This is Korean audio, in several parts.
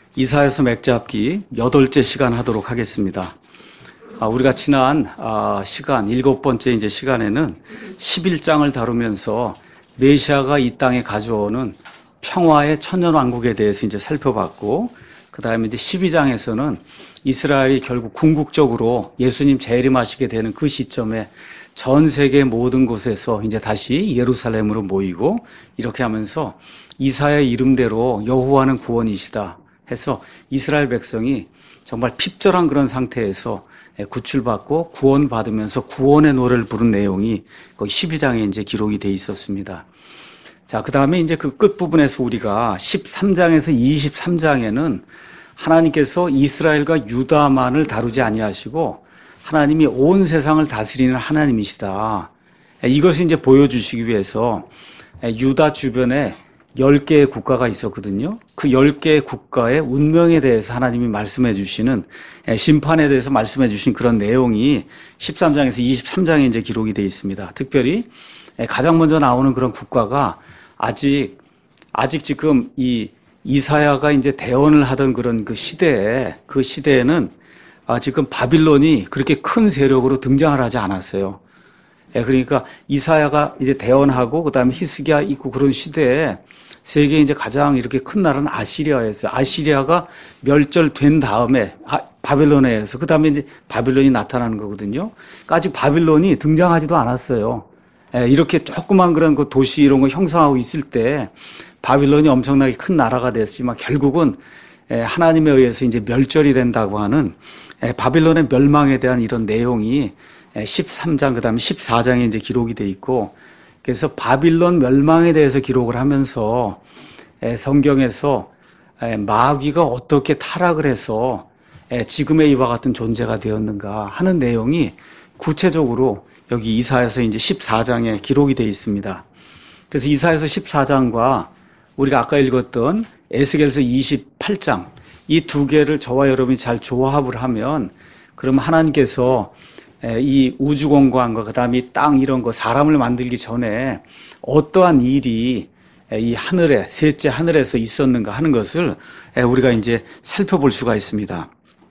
이사야서 맥잡기 8째 시간 하도록 하겠습니다. 우리가 지난 시간, 7번째 이제 시간에는 11장을 다루면서 메시아가 이 땅에 가져오는 평화의 천년왕국에 대해서 이제 살펴봤고, 그 다음에 이제 12장에서는 이스라엘이 결국 궁극적으로 예수님 재림하시게 되는 그 시점에 전 세계 모든 곳에서 이제 다시 예루살렘으로 모이고, 이렇게 하면서 이사야의 이름대로 여호와는 구원이시다 해서 이스라엘 백성이 정말 핍절한 그런 상태에서 구출받고 구원받으면서 구원의 노래를 부른 내용이 거기 12장에 이제 기록이 돼 있었습니다. 자, 그 다음에 이제 그 끝부분에서 우리가 13장에서 23장에는 하나님께서 이스라엘과 유다만을 다루지 아니하시고 하나님이 온 세상을 다스리는 하나님이시다. 이것을 이제 보여주시기 위해서 유다 주변에 10개의 국가가 있었거든요. 그 10개의 국가의 운명에 대해서 하나님이 말씀해 주시는, 심판에 대해서 말씀해 주신 그런 내용이 13장에서 23장에 이제 기록이 되어 있습니다. 특별히 가장 먼저 나오는 그런 국가가 아직 지금 이 이사야가 이제 대언을 하던 그런 그 시대에는 지금 바빌론이 그렇게 큰 세력으로 등장을 하지 않았어요. 그러니까 이사야가 이제 대언하고 그다음에 히스기야 있고 그런 시대에 세계에 이제 가장 이렇게 큰 나라는 아시리아였어요. 아시리아가 멸절된 다음에 바빌론에 의해서 그다음에 이제 바빌론이 나타나는 거거든요. 그러니까 아직 바빌론이 등장하지도 않았어요. 이렇게 조그만 그런 그 도시 이런 거 형성하고 있을 때 바빌론이 엄청나게 큰 나라가 됐지만 결국은 하나님에 의해서 이제 멸절이 된다고 하는 바빌론의 멸망에 대한 이런 내용이 13장 그다음에 14장에 이제 기록이 돼 있고, 그래서 바빌론 멸망에 대해서 기록을 하면서 성경에서 마귀가 어떻게 타락을 해서 지금의 이와 같은 존재가 되었는가 하는 내용이 구체적으로 여기 이사야서 이제 14장에 기록이 되어 있습니다. 그래서 이사야서 14장과 우리가 아까 읽었던 에스겔서 28장 이 두 개를 저와 여러분이 잘 조합을 하면 그러면 하나님께서 이 우주공간과 그다음에 이 땅 이런 거 사람을 만들기 전에 어떠한 일이 이 하늘에 셋째 하늘에서 있었는가 하는 것을 우리가 이제 살펴볼 수가 있습니다.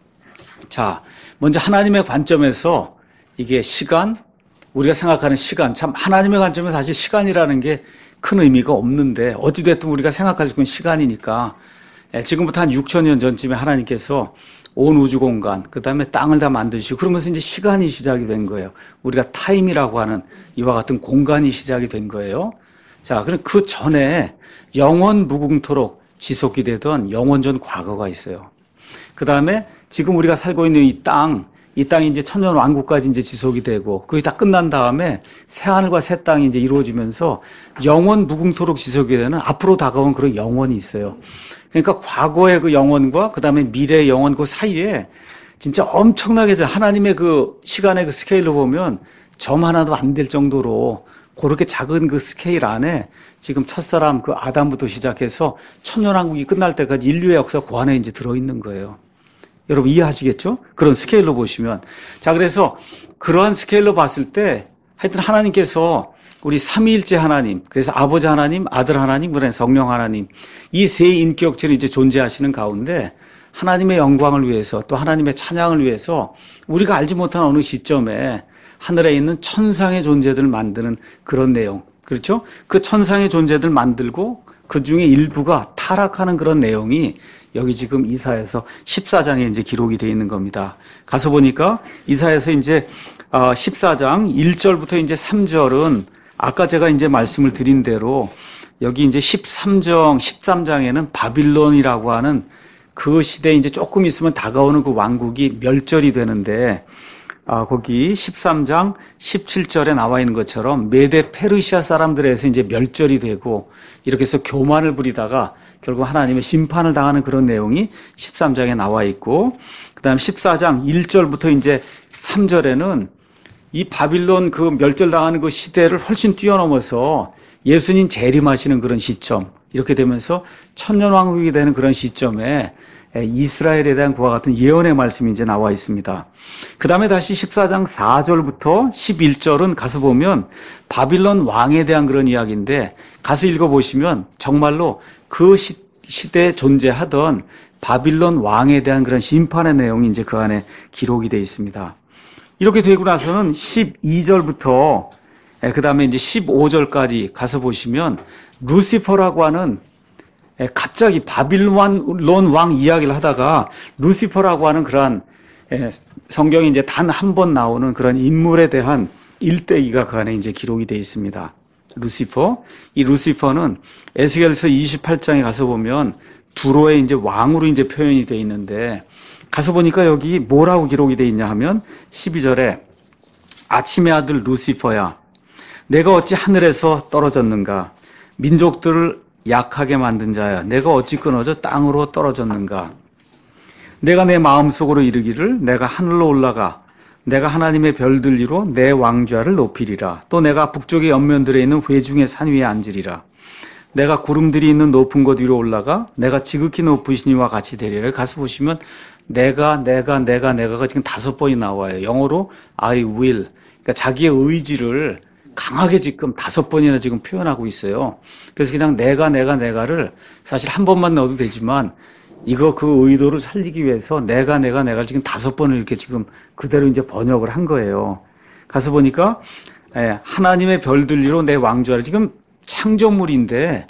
자, 먼저 하나님의 관점에서 이게 시간, 우리가 생각하는 시간, 참 하나님의 관점에서 사실 시간이라는 게 큰 의미가 없는데 어찌됐든 우리가 생각할 수 있는 시간이니까 지금부터 한 6,000년 전쯤에 하나님께서 온 우주 공간, 그 다음에 땅을 다 만드시고 그러면서 이제 시간이 시작이 된 거예요. 우리가 타임이라고 하는 이와 같은 공간이 시작이 된 거예요. 자, 그럼 그 전에 영원 무궁토록 지속이 되던 영원전 과거가 있어요. 그 다음에 지금 우리가 살고 있는 이 땅이 이제 천년 왕국까지 이제 지속이 되고 그게 다 끝난 다음에 새 하늘과 새 땅이 이제 이루어지면서 영원 무궁토록 지속이 되는 앞으로 다가온 그런 영원이 있어요. 그러니까 과거의 그 영혼과 그 다음에 미래의 영혼 그 사이에 진짜 엄청나게 하나님의 그 시간의 그 스케일로 보면 점 하나도 안 될 정도로 그렇게 작은 그 스케일 안에 지금 첫사람 그 아담부터 시작해서 천년왕국이 끝날 때까지 인류의 역사 그 안에 이제 들어있는 거예요. 여러분 이해하시겠죠? 그런 스케일로 보시면. 자, 그래서 그러한 스케일로 봤을 때 하여튼 하나님께서 우리 삼위일체 하나님, 그래서 아버지 하나님, 아들 하나님, 그다음에 성령 하나님, 이 세 인격체를 이제 존재하시는 가운데 하나님의 영광을 위해서 또 하나님의 찬양을 위해서 우리가 알지 못한 어느 시점에 하늘에 있는 천상의 존재들을 만드는 그런 내용. 그렇죠? 그 천상의 존재들 만들고 그 중에 일부가 타락하는 그런 내용이 여기 지금 이사야서 14장에 이제 기록이 되어 있는 겁니다. 가서 보니까 이사야서 이제 14장 1절부터 이제 3절은 아까 제가 이제 말씀을 드린 대로 여기 이제 13장에는 바빌론이라고 하는 그 시대에 이제 조금 있으면 다가오는 그 왕국이 멸절이 되는데, 거기 13장 17절에 나와 있는 것처럼 메데 페르시아 사람들에서 이제 멸절이 되고 이렇게 해서 교만을 부리다가 결국 하나님의 심판을 당하는 그런 내용이 13장에 나와 있고, 그 다음 14장 1절부터 이제 3절에는 이 바빌론 그 멸절당하는 그 시대를 훨씬 뛰어넘어서 예수님 재림하시는 그런 시점, 이렇게 되면서 천년왕국이 되는 그런 시점에 이스라엘에 대한 그와 같은 예언의 말씀이 이제 나와 있습니다. 그 다음에 다시 14장 4절부터 11절은 가서 보면 바빌론 왕에 대한 그런 이야기인데 가서 읽어보시면 정말로 그 시대에 존재하던 바빌론 왕에 대한 그런 심판의 내용이 이제 그 안에 기록이 되어 있습니다. 이렇게 되고 나서는 12절부터 그 다음에 이제 15절까지 가서 보시면 루시퍼라고 하는 갑자기 바빌론 왕 이야기를 하다가 루시퍼라고 하는 그러한 성경이 이제 단 한 번 나오는 그런 인물에 대한 일대기가 그 안에 이제 기록이 되어 있습니다. 루시퍼. 이 루시퍼는 에스겔서 28장에 가서 보면 두로의 이제 왕으로 이제 표현이 되어 있는데 가서 보니까 여기 뭐라고 기록이 되어 있냐 하면 12절에 아침의 아들 루시퍼야 내가 어찌 하늘에서 떨어졌는가 민족들을 약하게 만든 자야 내가 어찌 끊어져 땅으로 떨어졌는가 내가 내 마음속으로 이르기를 내가 하늘로 올라가 내가 하나님의 별들 위로 내 왕좌를 높이리라 또 내가 북쪽의 옆면들에 있는 회중의 산 위에 앉으리라 내가 구름들이 있는 높은 곳 위로 올라가 내가 지극히 높으신 이와 같이 되리라. 가서 보시면 내가가 지금 5번이 나와요. 영어로 I will. 그러니까 자기의 의지를 강하게 지금 5번이나 지금 표현하고 있어요. 그래서 그냥 내가를 사실 한 번만 넣어도 되지만 이거 그 의도를 살리기 위해서 내가 지금 5번을 이렇게 지금 그대로 이제 번역을 한 거예요. 가서 보니까 하나님의 별들 위로 내 왕좌를 지금 창조물인데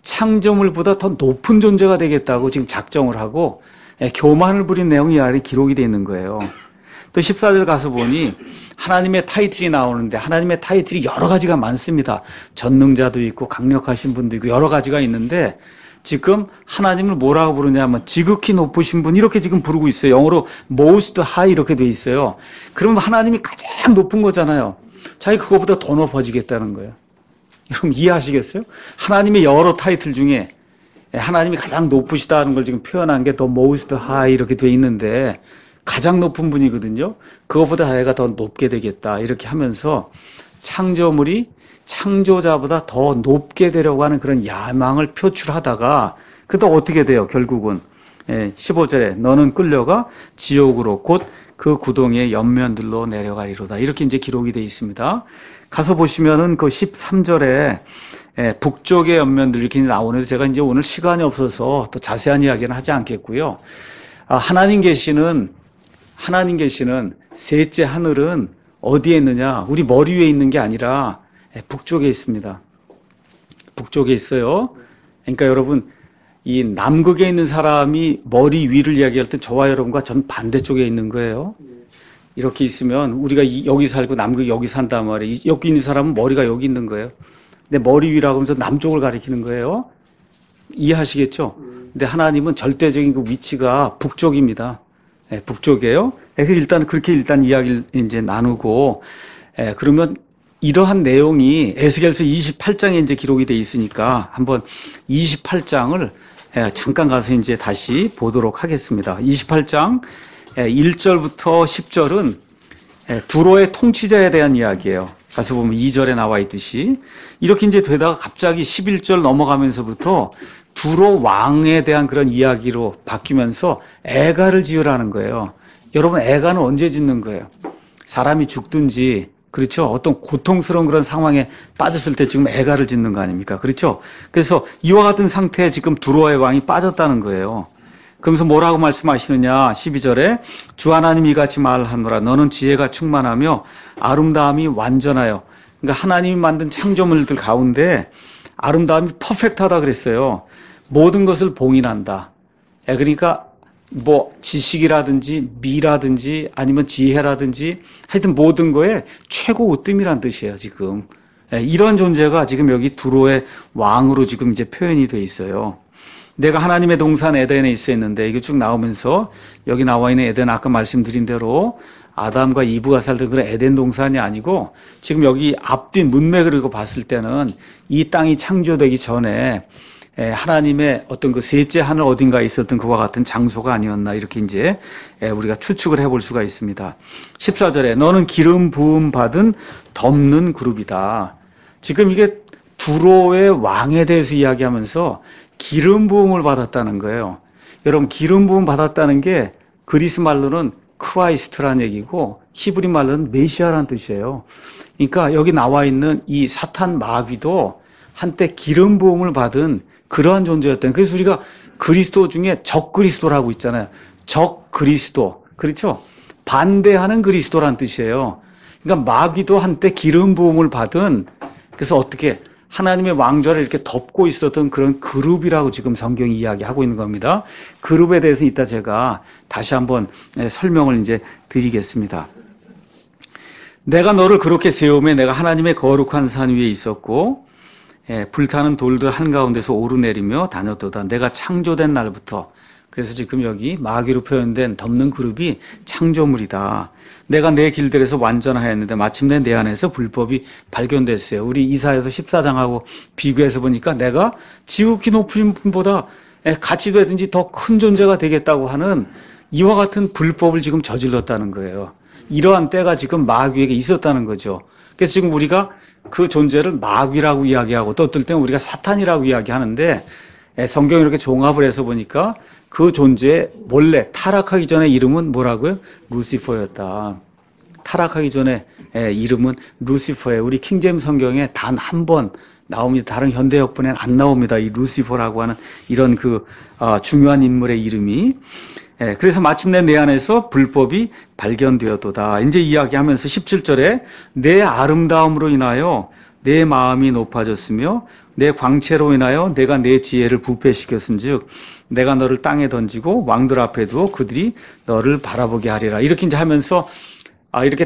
창조물보다 더 높은 존재가 되겠다고 지금 작정을 하고 교만을 부린 내용이 아래 기록이 되어 있는 거예요. 또 14절 가서 보니 하나님의 타이틀이 나오는데 하나님의 타이틀이 여러 가지가 많습니다. 전능자도 있고 강력하신 분도 있고 여러 가지가 있는데 지금 하나님을 뭐라고 부르냐면 지극히 높으신 분 이렇게 지금 부르고 있어요. 영어로 most high 이렇게 돼 있어요. 그러면 하나님이 가장 높은 거잖아요. 자기 그거보다 더 높아지겠다는 거예요. 여러분 이해하시겠어요? 하나님의 여러 타이틀 중에 하나님이 가장 높으시다는 걸 지금 표현한 게 더 most high 이렇게 돼 있는데 가장 높은 분이거든요. 그것보다 내가 더 높게 되겠다 이렇게 하면서 창조물이 창조자보다 더 높게 되려고 하는 그런 야망을 표출하다가 그때 어떻게 돼요? 결국은 15절에 너는 끌려가 지옥으로 곧 그 구덩이의 옆면들로 내려가리로다 이렇게 이제 기록이 되어 있습니다. 가서 보시면은 그 13절에 북쪽의 옆면들 이렇게 나오는데 제가 이제 오늘 시간이 없어서 더 자세한 이야기는 하지 않겠고요. 하나님 계시는 셋째 하늘은 어디에 있느냐? 우리 머리 위에 있는 게 아니라 북쪽에 있습니다. 북쪽에 있어요. 그러니까 여러분 이 남극에 있는 사람이 머리 위를 이야기할 때 저와 여러분과 전 반대쪽에 있는 거예요. 이렇게 있으면 우리가 여기 살고 남극 여기 산단 말이에요. 여기 있는 사람은 머리가 여기 있는 거예요. 근데 머리 위라고 하면서 남쪽을 가리키는 거예요. 이해하시겠죠? 근데 하나님은 절대적인 그 위치가 북쪽입니다. 북쪽이에요. 그렇게 일단 이야기를 이제 나누고 그러면 이러한 내용이 에스겔서 28장에 이제 기록이 돼 있으니까 한번 28장을 잠깐 가서 이제 다시 보도록 하겠습니다. 28장 1절부터 10절은 두로의 통치자에 대한 이야기예요. 가서 보면 2절에 나와 있듯이 이렇게 이제 되다가 갑자기 11절 넘어가면서부터 두로 왕에 대한 그런 이야기로 바뀌면서 애가를 지으라는 거예요. 여러분 애가는 언제 짓는 거예요? 사람이 죽든지 그렇죠? 어떤 고통스러운 그런 상황에 빠졌을 때 지금 애가를 짓는 거 아닙니까? 그렇죠? 그래서 이와 같은 상태에 지금 두로의 왕이 빠졌다는 거예요. 그러면서 뭐라고 말씀하시느냐? 12절에 주 하나님 이같이 말하노라. 너는 지혜가 충만하며 아름다움이 완전하여. 그러니까 하나님이 만든 창조물들 가운데 아름다움이 퍼펙트하다 그랬어요. 모든 것을 봉인한다. 그러니까 뭐 지식이라든지 미라든지 아니면 지혜라든지 하여튼 모든 거에 최고 으뜸이란 뜻이에요, 지금. 이런 존재가 지금 여기 두로의 왕으로 지금 이제 표현이 돼 있어요. 내가 하나님의 동산 에덴에 있었는데 이게 쭉 나오면서 여기 나와 있는 에덴 아까 말씀드린 대로 아담과 이브가 살던 그런 에덴 동산이 아니고 지금 여기 앞뒤 문맥을 이거 봤을 때는 이 땅이 창조되기 전에 하나님의 어떤 그 셋째 하늘 어딘가에 있었던 그와 같은 장소가 아니었나 이렇게 이제 우리가 추측을 해볼 수가 있습니다. 14절에 너는 기름 부음 받은 덮는 그룹이다. 지금 이게 두로의 왕에 대해서 이야기하면서 기름 부음을 받았다는 거예요. 여러분 기름 부음 받았다는 게 그리스 말로는 크라이스트란 얘기고 히브리 말로는 메시아란 뜻이에요. 그러니까 여기 나와 있는 이 사탄 마귀도 한때 기름 부음을 받은 그러한 존재였던. 그래서 우리가 그리스도 중에 적그리스도라고 있잖아요. 적그리스도. 그렇죠? 반대하는 그리스도란 뜻이에요. 그러니까 마귀도 한때 기름 부음을 받은, 그래서 어떻게 하나님의 왕좌를 이렇게 덮고 있었던 그런 그룹이라고 지금 성경이 이야기하고 있는 겁니다. 그룹에 대해서 이따 제가 다시 한번 설명을 이제 드리겠습니다. 내가 너를 그렇게 세우며 내가 하나님의 거룩한 산 위에 있었고 불타는 돌들 한가운데서 오르내리며 다녔도다. 내가 창조된 날부터. 그래서 지금 여기 마귀로 표현된 덮는 그룹이 창조물이다. 내가 내 길들에서 완전하였는데 마침내 내 안에서 불법이 발견됐어요. 우리 이사야서 14장하고 비교해서 보니까 내가 지극히 높으신 분보다 같이 되든지 더 큰 존재가 되겠다고 하는 이와 같은 불법을 지금 저질렀다는 거예요. 이러한 때가 지금 마귀에게 있었다는 거죠. 그래서 지금 우리가 그 존재를 마귀라고 이야기하고 또 어떨 때는 우리가 사탄이라고 이야기하는데 성경이 이렇게 종합을 해서 보니까 그 존재의 원래 타락하기 전에 이름은 뭐라고요? 루시퍼였다. 타락하기 전에 이름은 루시퍼예요. 우리 킹제임스 성경에 단 한 번 나옵니다. 다른 현대 역본에는 안 나옵니다. 이 루시퍼라고 하는 이런 중요한 인물의 이름이. 그래서 마침내 내 안에서 불법이 발견되었도다. 이제 이야기하면서 17절에 내 아름다움으로 인하여 내 마음이 높아졌으며 내 광채로 인하여 내가 내 지혜를 부패시켰은즉 내가 너를 땅에 던지고 왕들 앞에 두어 그들이 너를 바라보게 하리라. 이렇게 이제 하면서 이렇게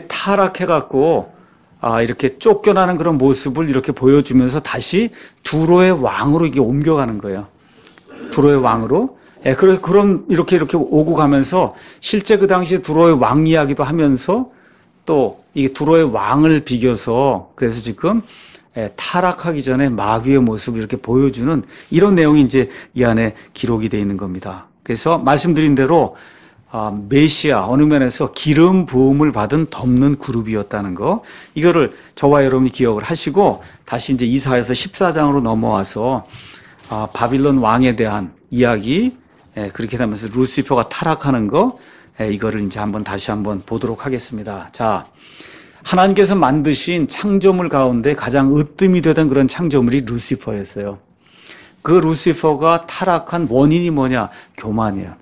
타락해갖고 이렇게 쫓겨나는 그런 모습을 이렇게 보여주면서 다시 두로의 왕으로 이게 옮겨가는 거예요. 두로의 왕으로. 그럼 이렇게 오고 가면서 실제 그 당시에 두로의 왕 이야기도 하면서 또 이 두로의 왕을 비교해서 그래서 지금 타락하기 전에 마귀의 모습을 이렇게 보여주는 이런 내용이 이제 이 안에 기록이 되어 있는 겁니다. 그래서 말씀드린 대로 메시아 어느 면에서 기름 부음을 받은 덮는 그룹이었다는 거, 이거를 저와 여러분이 기억을 하시고 다시 이제 이사야서 14장으로 넘어와서 바빌론 왕에 대한 이야기, 그렇게 되면서 루시퍼가 타락하는 거, 이거를 이제 다시 한번 보도록 하겠습니다. 자, 하나님께서 만드신 창조물 가운데 가장 으뜸이 되던 그런 창조물이 루시퍼였어요. 그 루시퍼가 타락한 원인이 뭐냐? 교만이에요.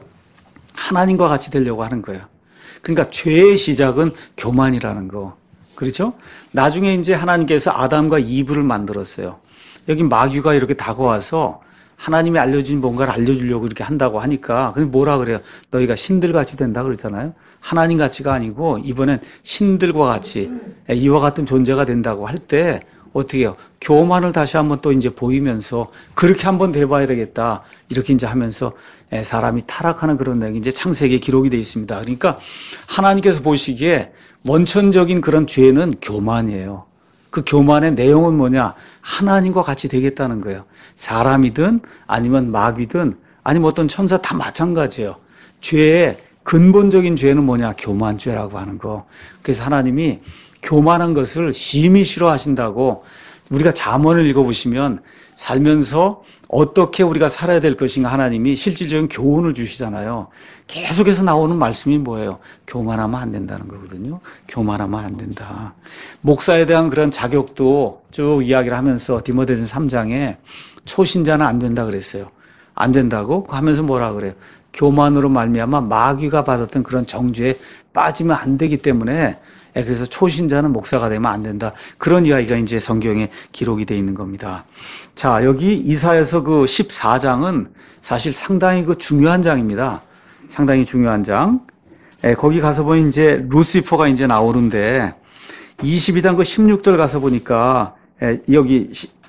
하나님과 같이 되려고 하는 거예요. 그러니까 죄의 시작은 교만이라는 거. 그렇죠? 나중에 이제 하나님께서 아담과 이브를 만들었어요. 여기 마귀가 이렇게 다가와서 하나님이 알려준 뭔가를 알려주려고 이렇게 한다고 하니까, 근데 뭐라 그래요? 너희가 신들같이 된다 그랬잖아요? 하나님같이가 아니고, 이번엔 신들과 같이, 이와 같은 존재가 된다고 할 때, 어떻게 해요? 교만을 다시 한번 또 이제 보이면서, 그렇게 한번 돼봐야 되겠다. 이렇게 이제 하면서, 사람이 타락하는 그런 내용이 이제 창세기에 기록이 되어 있습니다. 그러니까, 하나님께서 보시기에 원천적인 그런 죄는 교만이에요. 그 교만의 내용은 뭐냐? 하나님과 같이 되겠다는 거예요. 사람이든 아니면 마귀든 아니면 어떤 천사 다 마찬가지예요. 죄의 근본적인 죄는 뭐냐? 교만죄라고 하는 거. 그래서 하나님이 교만한 것을 심히 싫어하신다고, 우리가 잠언을 읽어보시면 살면서 어떻게 우리가 살아야 될 것인가 하나님이 실질적인 교훈을 주시잖아요. 계속해서 나오는 말씀이 뭐예요? 교만하면 안 된다는 거거든요. 교만하면 안 된다. 목사에 대한 그런 자격도 쭉 이야기를 하면서 디모데전서 3장에 초신자는 안 된다 그랬어요. 안 된다고 하면서 뭐라 그래요? 교만으로 말미암아 마귀가 받았던 그런 정죄에 빠지면 안 되기 때문에, 그래서 초신자는 목사가 되면 안 된다. 그런 이야기가 이제 성경에 기록이 되어 있는 겁니다. 자, 여기 이사야서 그 14장은 사실 상당히 중요한 장입니다. 상당히 중요한 장. 거기 가서 보니 이제 루시퍼가 이제 나오는데 22장 그 16절 가서 보니까 여기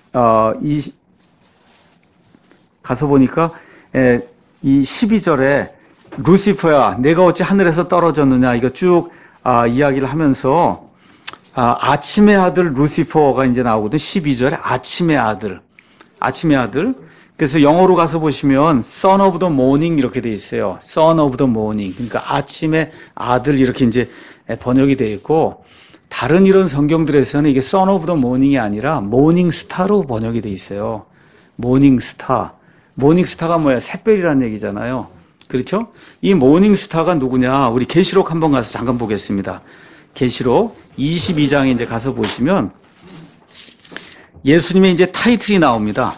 가서 보니까 이 12절에 루시퍼야 내가 어찌 하늘에서 떨어졌느냐 이거 쭉 이야기를 하면서 아침의 아들 루시퍼가 이제 나오거든. 12절에 아침의 아들. 그래서 영어로 가서 보시면 son of the morning 이렇게 돼 있어요. son of the morning. 그러니까 아침의 아들 이렇게 이제 번역이 돼 있고, 다른 이런 성경들에서는 이게 son of the morning이 아니라 morning star로 번역이 돼 있어요. morning star. morning star가 뭐야? 샛별이라는 얘기잖아요. 그렇죠? 이 모닝 스타가 누구냐? 우리 계시록 한번 가서 잠깐 보겠습니다. 계시록 22장에 이제 가서 보시면 예수님의 이제 타이틀이 나옵니다.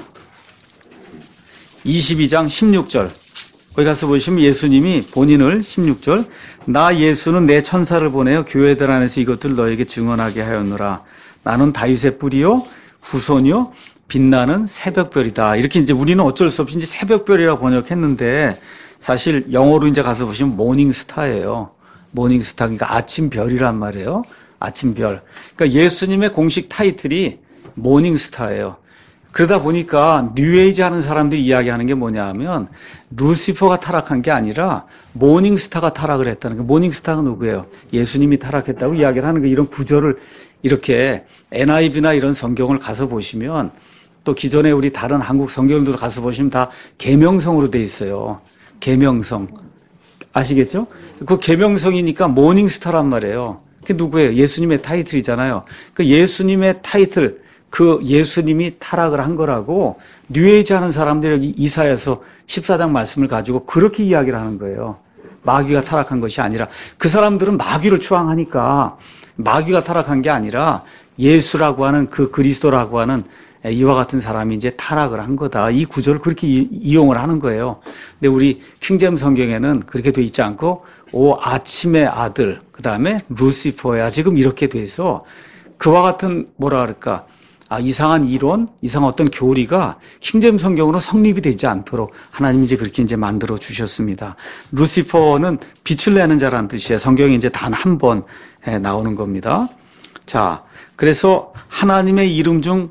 22장 16절. 거기 가서 보시면 예수님이 본인을 16절 나 예수는 내 천사를 보내어 교회들 안에서 이것들 너에게 증언하게 하였노라. 나는 다윗의 뿌리요 후손이요 빛나는 새벽별이다. 이렇게 이제 우리는 어쩔 수 없이 이제 새벽별이라고 번역했는데 사실 영어로 이제 가서 보시면 모닝스타예요. 모닝스타 그러니까 아침별이란 말이에요. 아침별. 그러니까 예수님의 공식 타이틀이 모닝스타예요. 그러다 보니까 뉴에이지 하는 사람들이 이야기하는 게 뭐냐 하면 루시퍼가 타락한 게 아니라 모닝스타가 타락을 했다는 거예요. 모닝스타가 누구예요? 예수님이 타락했다고 이야기를 하는 거예요. 이런 구절을 이렇게 NIV나 이런 성경을 가서 보시면 또 기존에 우리 다른 한국 성경들도 가서 보시면 다 계명성으로 돼 있어요. 계명성. 아시겠죠? 그 계명성이니까 모닝스타란 말이에요. 그게 누구예요? 예수님의 타이틀이잖아요. 그 예수님의 타이틀, 그 예수님이 타락을 한 거라고 뉴에이지 하는 사람들이 여기 이사야서 14장 말씀을 가지고 그렇게 이야기를 하는 거예요. 마귀가 타락한 것이 아니라 그 사람들은 마귀를 추앙하니까 마귀가 타락한 게 아니라 예수라고 하는 그 그리스도라고 하는 이와 같은 사람이 이제 타락을 한 거다. 이 구절을 그렇게 이용을 하는 거예요. 근데 우리 킹제임스 성경에는 그렇게 돼 있지 않고 오 아침의 아들, 그 다음에 루시퍼야 지금 이렇게 돼서 그와 같은 뭐라 그럴까 이상한 이론, 이상한 어떤 교리가 킹제임스 성경으로 성립이 되지 않도록 하나님이 이제 그렇게 이제 만들어 주셨습니다. 루시퍼는 빛을 내는 자라는 뜻이에요. 성경에 이제 단 한 번 나오는 겁니다. 자, 그래서 하나님의 이름 중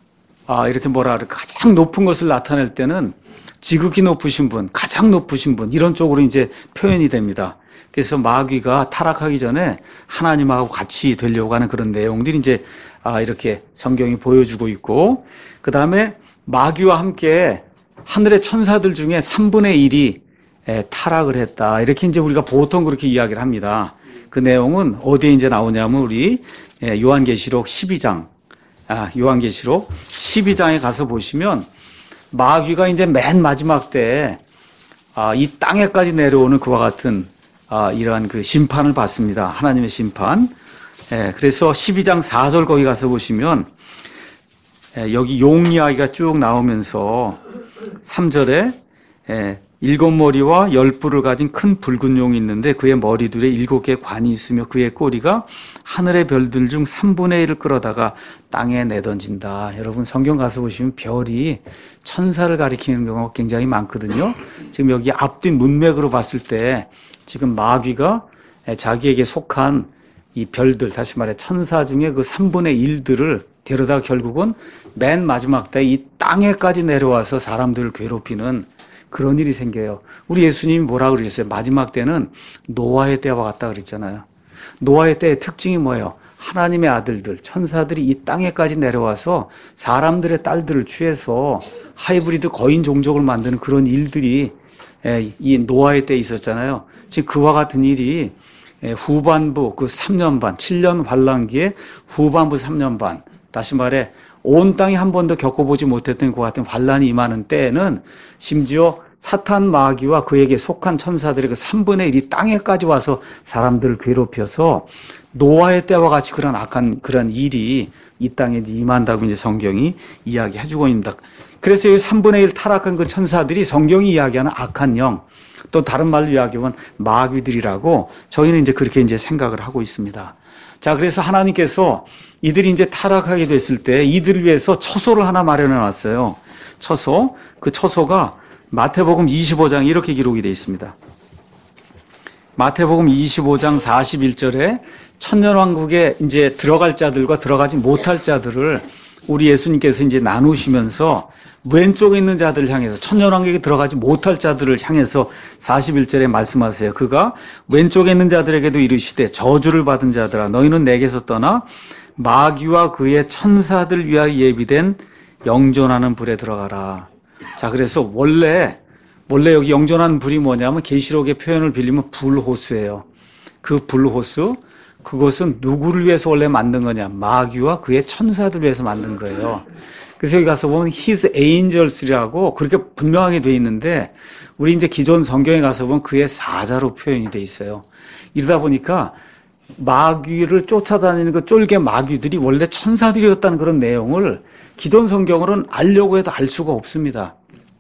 이렇게 뭐라 그럴까 가장 높은 것을 나타낼 때는 지극히 높으신 분, 가장 높으신 분 이런 쪽으로 이제 표현이 됩니다. 그래서 마귀가 타락하기 전에 하나님하고 같이 되려고 하는 그런 내용들이 이제 이렇게 성경이 보여주고 있고, 그 다음에 마귀와 함께 하늘의 천사들 중에 3분의 1이 타락을 했다. 이렇게 이제 우리가 보통 그렇게 이야기를 합니다. 그 내용은 어디에 이제 나오냐면 우리 요한계시록 12장, 요한계시록 12장에 가서 보시면 마귀가 이제 맨 마지막 때에 이 땅에까지 내려오는 그와 같은 이러한 그 심판을 받습니다. 하나님의 심판. 그래서 12장 4절 거기 가서 보시면 여기 용 이야기가 쭉 나오면서 3절에 7머리와 10뿔을 가진 큰 붉은 용이 있는데 그의 머리둘에 7개의 관이 있으며 그의 꼬리가 하늘의 별들 중 3분의 1을 끌어다가 땅에 내던진다. 여러분 성경 가서 보시면 별이 천사를 가리키는 경우가 굉장히 많거든요. 지금 여기 앞뒤 문맥으로 봤을 때 지금 마귀가 자기에게 속한 이 별들, 다시 말해 천사 중에 그 3분의 1들을 데려다 결국은 맨 마지막 때 이 땅에까지 내려와서 사람들을 괴롭히는 그런 일이 생겨요. 우리 예수님이 뭐라 그러셨어요? 마지막 때는 노아의 때와 같다 그랬잖아요. 노아의 때의 특징이 뭐예요? 하나님의 아들들, 천사들이 이 땅에까지 내려와서 사람들의 딸들을 취해서 하이브리드 거인 종족을 만드는 그런 일들이 이 노아의 때에 있었잖아요. 지금 그와 같은 일이 후반부 그 3년 반, 7년 환란기의 후반부 3년 반, 다시 말해 온 땅이 한 번도 겪어보지 못했던 그 같은 환란이 임하는 때에는 심지어 사탄 마귀와 그에게 속한 천사들의 그 3분의 1이 땅에까지 와서 사람들을 괴롭혀서 노아의 때와 같이 그런 악한 그런 일이 이 땅에 임한다고 이제 성경이 이야기해주고 있습니다. 그래서 이 3분의 1 타락한 그 천사들이 성경이 이야기하는 악한 영, 또 다른 말로 이야기하면 마귀들이라고 저희는 이제 그렇게 이제 생각을 하고 있습니다. 자, 그래서 하나님께서 이들이 이제 타락하게 됐을 때 이들을 위해서 처소를 하나 마련해 놨어요. 처소. 그 처소가 마태복음 25장 이렇게 기록이 되어 있습니다. 마태복음 25장 41절에 천년왕국에 이제 들어갈 자들과 들어가지 못할 자들을 우리 예수님께서 이제 나누시면서 왼쪽에 있는 자들을 향해서 천년왕국에 들어가지 못할 자들을 향해서 41절에 말씀하세요. 그가 왼쪽에 있는 자들에게도 이르시되 저주를 받은 자들아 너희는 내게서 떠나 마귀와 그의 천사들 위하여 예비된 영존하는 불에 들어가라. 자, 그래서 원래 여기 영존하는 불이 뭐냐면 계시록의 표현을 빌리면 불호수예요. 그 불호수, 그것은 누구를 위해서 원래 만든 거냐? 마귀와 그의 천사들을 위해서 만든 거예요. 그래서 여기 가서 보면 His Angels이라고 그렇게 분명하게 돼 있는데 우리 이제 기존 성경에 가서 보면 그의 사자로 표현이 돼 있어요. 이러다 보니까 마귀를 쫓아다니는 그 쫄개 마귀들이 원래 천사들이었다는 그런 내용을 기존 성경으로는 알려고 해도 알 수가 없습니다.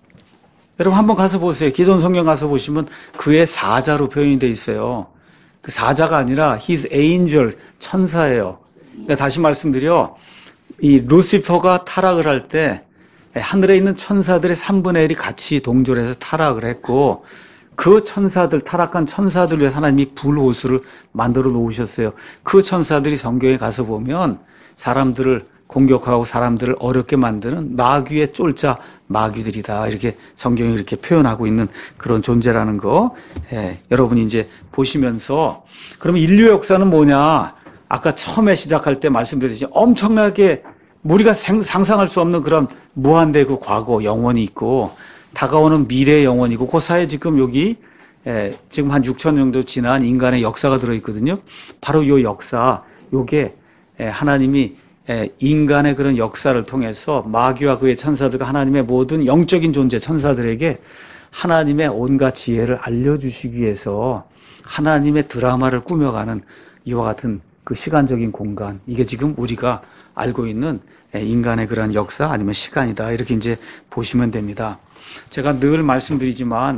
여러분 한번 가서 보세요. 기존 성경 가서 보시면 그의 사자로 표현이 되어 있어요. 그 사자가 아니라 his angel, 천사예요. 그러니까 다시 말씀드려, 이 루시퍼가 타락을 할 때 하늘에 있는 천사들의 3분의 1이 같이 동조해서 타락을 했고, 그 천사들, 타락한 천사들 위해 하나님이 불호수를 만들어 놓으셨어요. 그 천사들이 성경에 가서 보면 사람들을 공격하고 사람들을 어렵게 만드는 마귀의 쫄자 마귀들이다. 이렇게 성경이 이렇게 표현하고 있는 그런 존재라는 거. 여러분이 이제 보시면서, 그러면 인류 역사는 뭐냐? 아까 처음에 시작할 때 말씀드렸듯이 엄청나게 우리가 상상할 수 없는 그런 무한대그 과거 영원이 있고, 다가오는 미래 영혼이고, 그 사이에 지금 여기 지금 한 6천 정도 지난 인간의 역사가 들어있거든요. 바로 이 역사, 요게 하나님이 인간의 그런 역사를 통해서 마귀와 그의 천사들과 하나님의 모든 영적인 존재 천사들에게 하나님의 온갖 지혜를 알려주시기 위해서 하나님의 드라마를 꾸며가는 이와 같은 그 시간적인 공간, 이게 지금 우리가 알고 있는 인간의 그런 역사 아니면 시간이다. 이렇게 이제 보시면 됩니다. 제가 늘 말씀드리지만,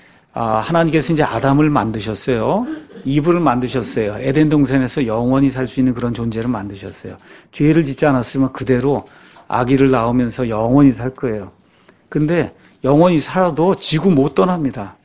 하나님께서 이제 아담을 만드셨어요. 이브를 만드셨어요. 에덴 동산에서 영원히 살 수 있는 그런 존재를 만드셨어요. 죄를 짓지 않았으면 그대로 아기를 낳으면서 영원히 살 거예요. 근데 영원히 살아도 지구 못 떠납니다.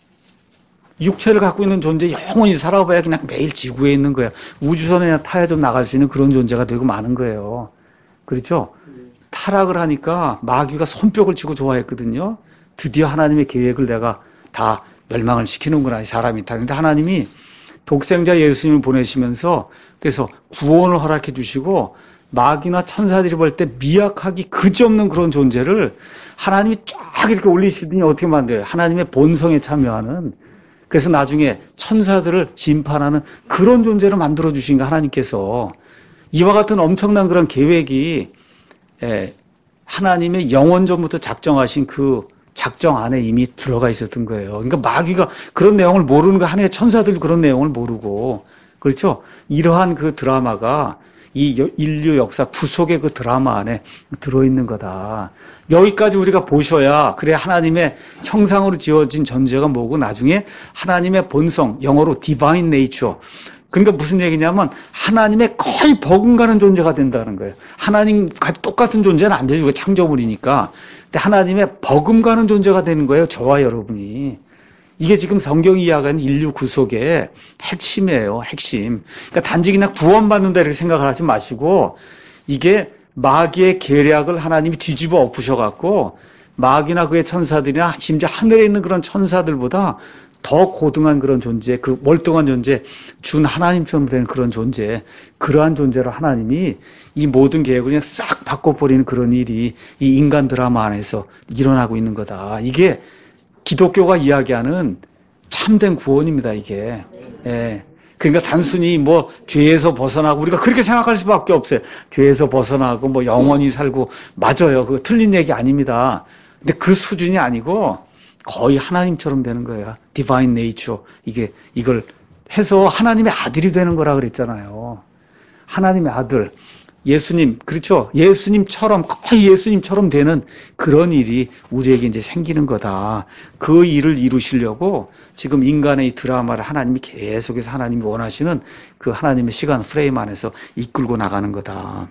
육체를 갖고 있는 존재 영원히 살아봐야 그냥 매일 지구에 있는 거예요. 우주선에 타야 좀 나갈 수 있는 그런 존재가 되고 마는 거예요. 그렇죠? 타락을 하니까 마귀가 손뼉을 치고 좋아했거든요. 드디어 하나님의 계획을 내가 다 멸망을 시키는구나, 이 사람이. 그런데 하나님이 독생자 예수님을 보내시면서 그래서 구원을 허락해 주시고, 마귀나 천사들이 볼 때 미약하기 그지없는 그런 존재를 하나님이 쫙 이렇게 올리시더니 어떻게 만들어요? 하나님의 본성에 참여하는, 그래서 나중에 천사들을 심판하는 그런 존재를 만들어 주신 거 하나님께서. 이와 같은 엄청난 그런 계획이 하나님의 영원 전부터 작정하신 그 작정 안에 이미 들어가 있었던 거예요. 그러니까 마귀가 그런 내용을 모르는 거, 하나의 천사들도 그런 내용을 모르고, 그렇죠? 이러한 그 드라마가 이 인류 역사 구속의 그 드라마 안에 들어있는 거다. 여기까지 우리가 보셔야, 그래 하나님의 형상으로 지어진 존재가 뭐고, 나중에 하나님의 본성, 영어로 divine nature. 그러니까 무슨 얘기냐면 하나님의 거의 버금가는 존재가 된다는 거예요. 하나님과 똑같은 존재는 안 되죠. 창조물이니까. 근데 하나님의 버금가는 존재가 되는 거예요. 저와 여러분이. 이게 지금 성경이 이야기하는 인류 구속의 핵심이에요. 핵심. 그러니까 단지 그냥 구원받는다 이렇게 생각을 하지 마시고, 이게 마귀의 계략을 하나님이 뒤집어 엎으셔갖고 마귀나 그의 천사들이나 심지어 하늘에 있는 그런 천사들보다 더 고등한 그런 존재, 그 월등한 존재, 준 하나님처럼 되는 그런 존재, 그러한 존재로 하나님이 이 모든 계획을 그냥 싹 바꿔버리는 그런 일이 이 인간 드라마 안에서 일어나고 있는 거다. 이게 기독교가 이야기하는 참된 구원입니다, 이게. 예. 그러니까 단순히 뭐 죄에서 벗어나고, 우리가 그렇게 생각할 수밖에 없어요. 죄에서 벗어나고 뭐 영원히 살고, 맞아요. 그거 틀린 얘기 아닙니다. 근데 그 수준이 아니고 거의 하나님처럼 되는 거예요. divine nature. 이걸 해서 하나님의 아들이 되는 거라 그랬잖아요. 하나님의 아들. 예수님, 그렇죠? 예수님처럼, 거의 예수님처럼 되는 그런 일이 우리에게 이제 생기는 거다. 그 일을 이루시려고 지금 인간의 이 드라마를 하나님이 계속해서 하나님이 원하시는 그 하나님의 시간 프레임 안에서 이끌고 나가는 거다.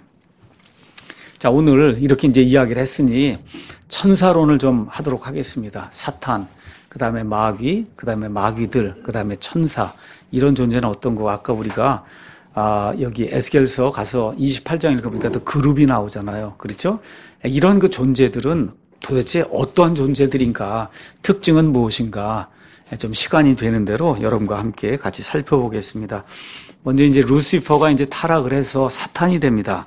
자, 오늘 이렇게 이제 이야기를 했으니 천사론을 좀 하도록 하겠습니다. 사탄, 그 다음에 마귀, 그 다음에 마귀들, 그 다음에 천사. 이런 존재는 어떤 거? 아까 우리가 여기 에스겔서 가서 28장 읽어보니까 또 그룹이 나오잖아요. 그렇죠? 이런 그 존재들은 도대체 어떠한 존재들인가? 특징은 무엇인가? 좀 시간이 되는 대로 여러분과 함께 같이 살펴보겠습니다. 먼저 이제 루시퍼가 이제 타락을 해서 사탄이 됩니다.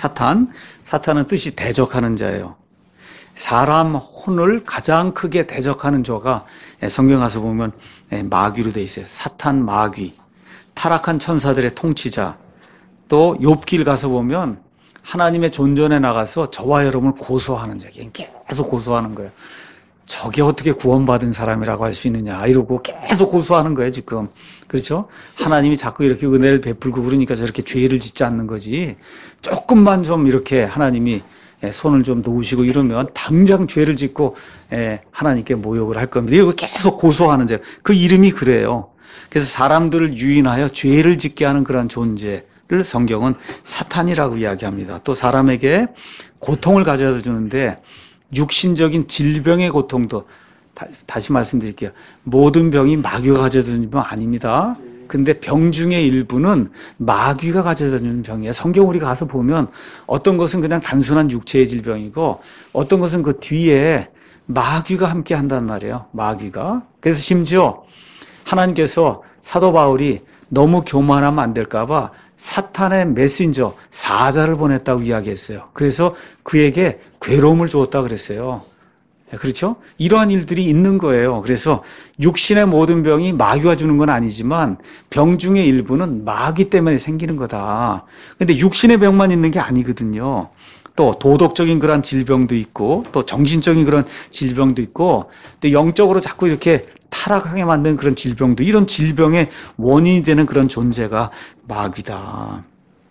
사탄은 뜻이 대적하는 자예요. 사람 혼을 가장 크게 대적하는 자가 성경 가서 보면 마귀로 돼 있어요. 사탄, 마귀. 타락한 천사들의 통치자. 또 욥기를 가서 보면 하나님의 존전에 나가서 저와 여러분을 고소하는 자. 계속 고소하는 거예요. 저게 어떻게 구원받은 사람이라고 할 수 있느냐 이러고 계속 고소하는 거예요 지금. 그렇죠? 하나님이 자꾸 이렇게 은혜를 베풀고 그러니까 저렇게 죄를 짓지 않는 거지. 조금만 좀 이렇게 하나님이 손을 좀 놓으시고 이러면 당장 죄를 짓고 하나님께 모욕을 할 겁니다. 이러고 계속 고소하는 죄. 그 이름이 그래요. 그래서 사람들을 유인하여 죄를 짓게 하는 그런 존재를 성경은 사탄이라고 이야기합니다. 또 사람에게 고통을 가져다 주는데 육신적인 질병의 고통도 다시 말씀드릴게요. 모든 병이 마귀가 가져다 주는 병 아닙니다. 근데 병 중의 일부는 마귀가 가져다 주는 병이에요. 성경 우리 가서 보면 어떤 것은 그냥 단순한 육체의 질병이고 어떤 것은 그 뒤에 마귀가 함께 한단 말이에요. 마귀가. 그래서 심지어 하나님께서 사도 바울이 너무 교만하면 안 될까 봐 사탄의 메신저 사자를 보냈다고 이야기했어요. 그래서 그에게 괴로움을 주었다 그랬어요. 그렇죠? 이러한 일들이 있는 거예요. 그래서 육신의 모든 병이 마귀가 주는 건 아니지만 병 중의 일부는 마귀 때문에 생기는 거다. 근데 육신의 병만 있는 게 아니거든요. 또 도덕적인 그런 질병도 있고 또 정신적인 그런 질병도 있고 또 영적으로 자꾸 이렇게 타락하게 만드는 그런 질병도 이런 질병의 원인이 되는 그런 존재가 마귀다.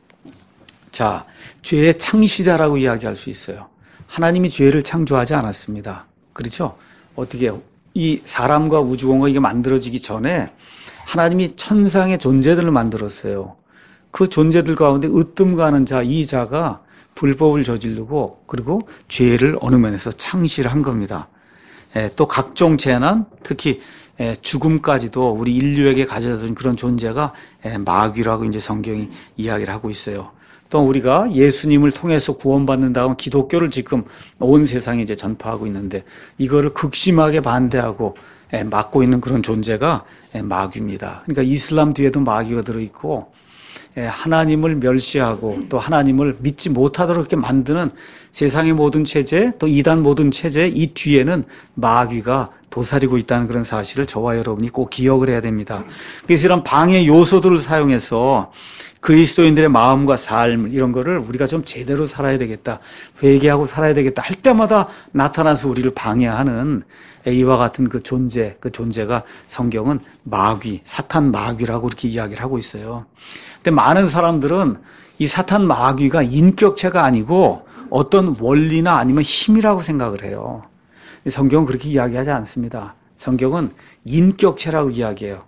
자, 죄의 창시자라고 이야기할 수 있어요. 하나님이 죄를 창조하지 않았습니다. 그렇죠? 어떻게 이 사람과 우주공간 이게 만들어지기 전에 하나님이 천상의 존재들을 만들었어요. 그 존재들 가운데 으뜸가는 자, 이 자가 불법을 저지르고 그리고 죄를 어느 면에서 창시를 한 겁니다. 또 각종 재난, 특히 죽음까지도 우리 인류에게 가져다 준 그런 존재가 마귀라고 이제 성경이 이야기를 하고 있어요. 또 우리가 예수님을 통해서 구원받는 다음 기독교를 지금 온 세상에 이제 전파하고 있는데 이거를 극심하게 반대하고 막고 있는 그런 존재가 마귀입니다. 그러니까 이슬람 뒤에도 마귀가 들어있고 하나님을 멸시하고 또 하나님을 믿지 못하도록 이렇게 만드는 세상의 모든 체제 또 이단 모든 체제 이 뒤에는 마귀가 도사리고 있다는 그런 사실을 저와 여러분이 꼭 기억을 해야 됩니다. 그래서 이런 방해 요소들을 사용해서 그리스도인들의 마음과 삶 이런 거를 우리가 좀 제대로 살아야 되겠다. 회개하고 살아야 되겠다 할 때마다 나타나서 우리를 방해하는 이와 같은 그 존재가 성경은 마귀, 사탄 마귀라고 이렇게 이야기를 하고 있어요. 근데 많은 사람들은 이 사탄 마귀가 인격체가 아니고 어떤 원리나 아니면 힘이라고 생각을 해요. 성경은 그렇게 이야기하지 않습니다. 성경은 인격체라고 이야기해요.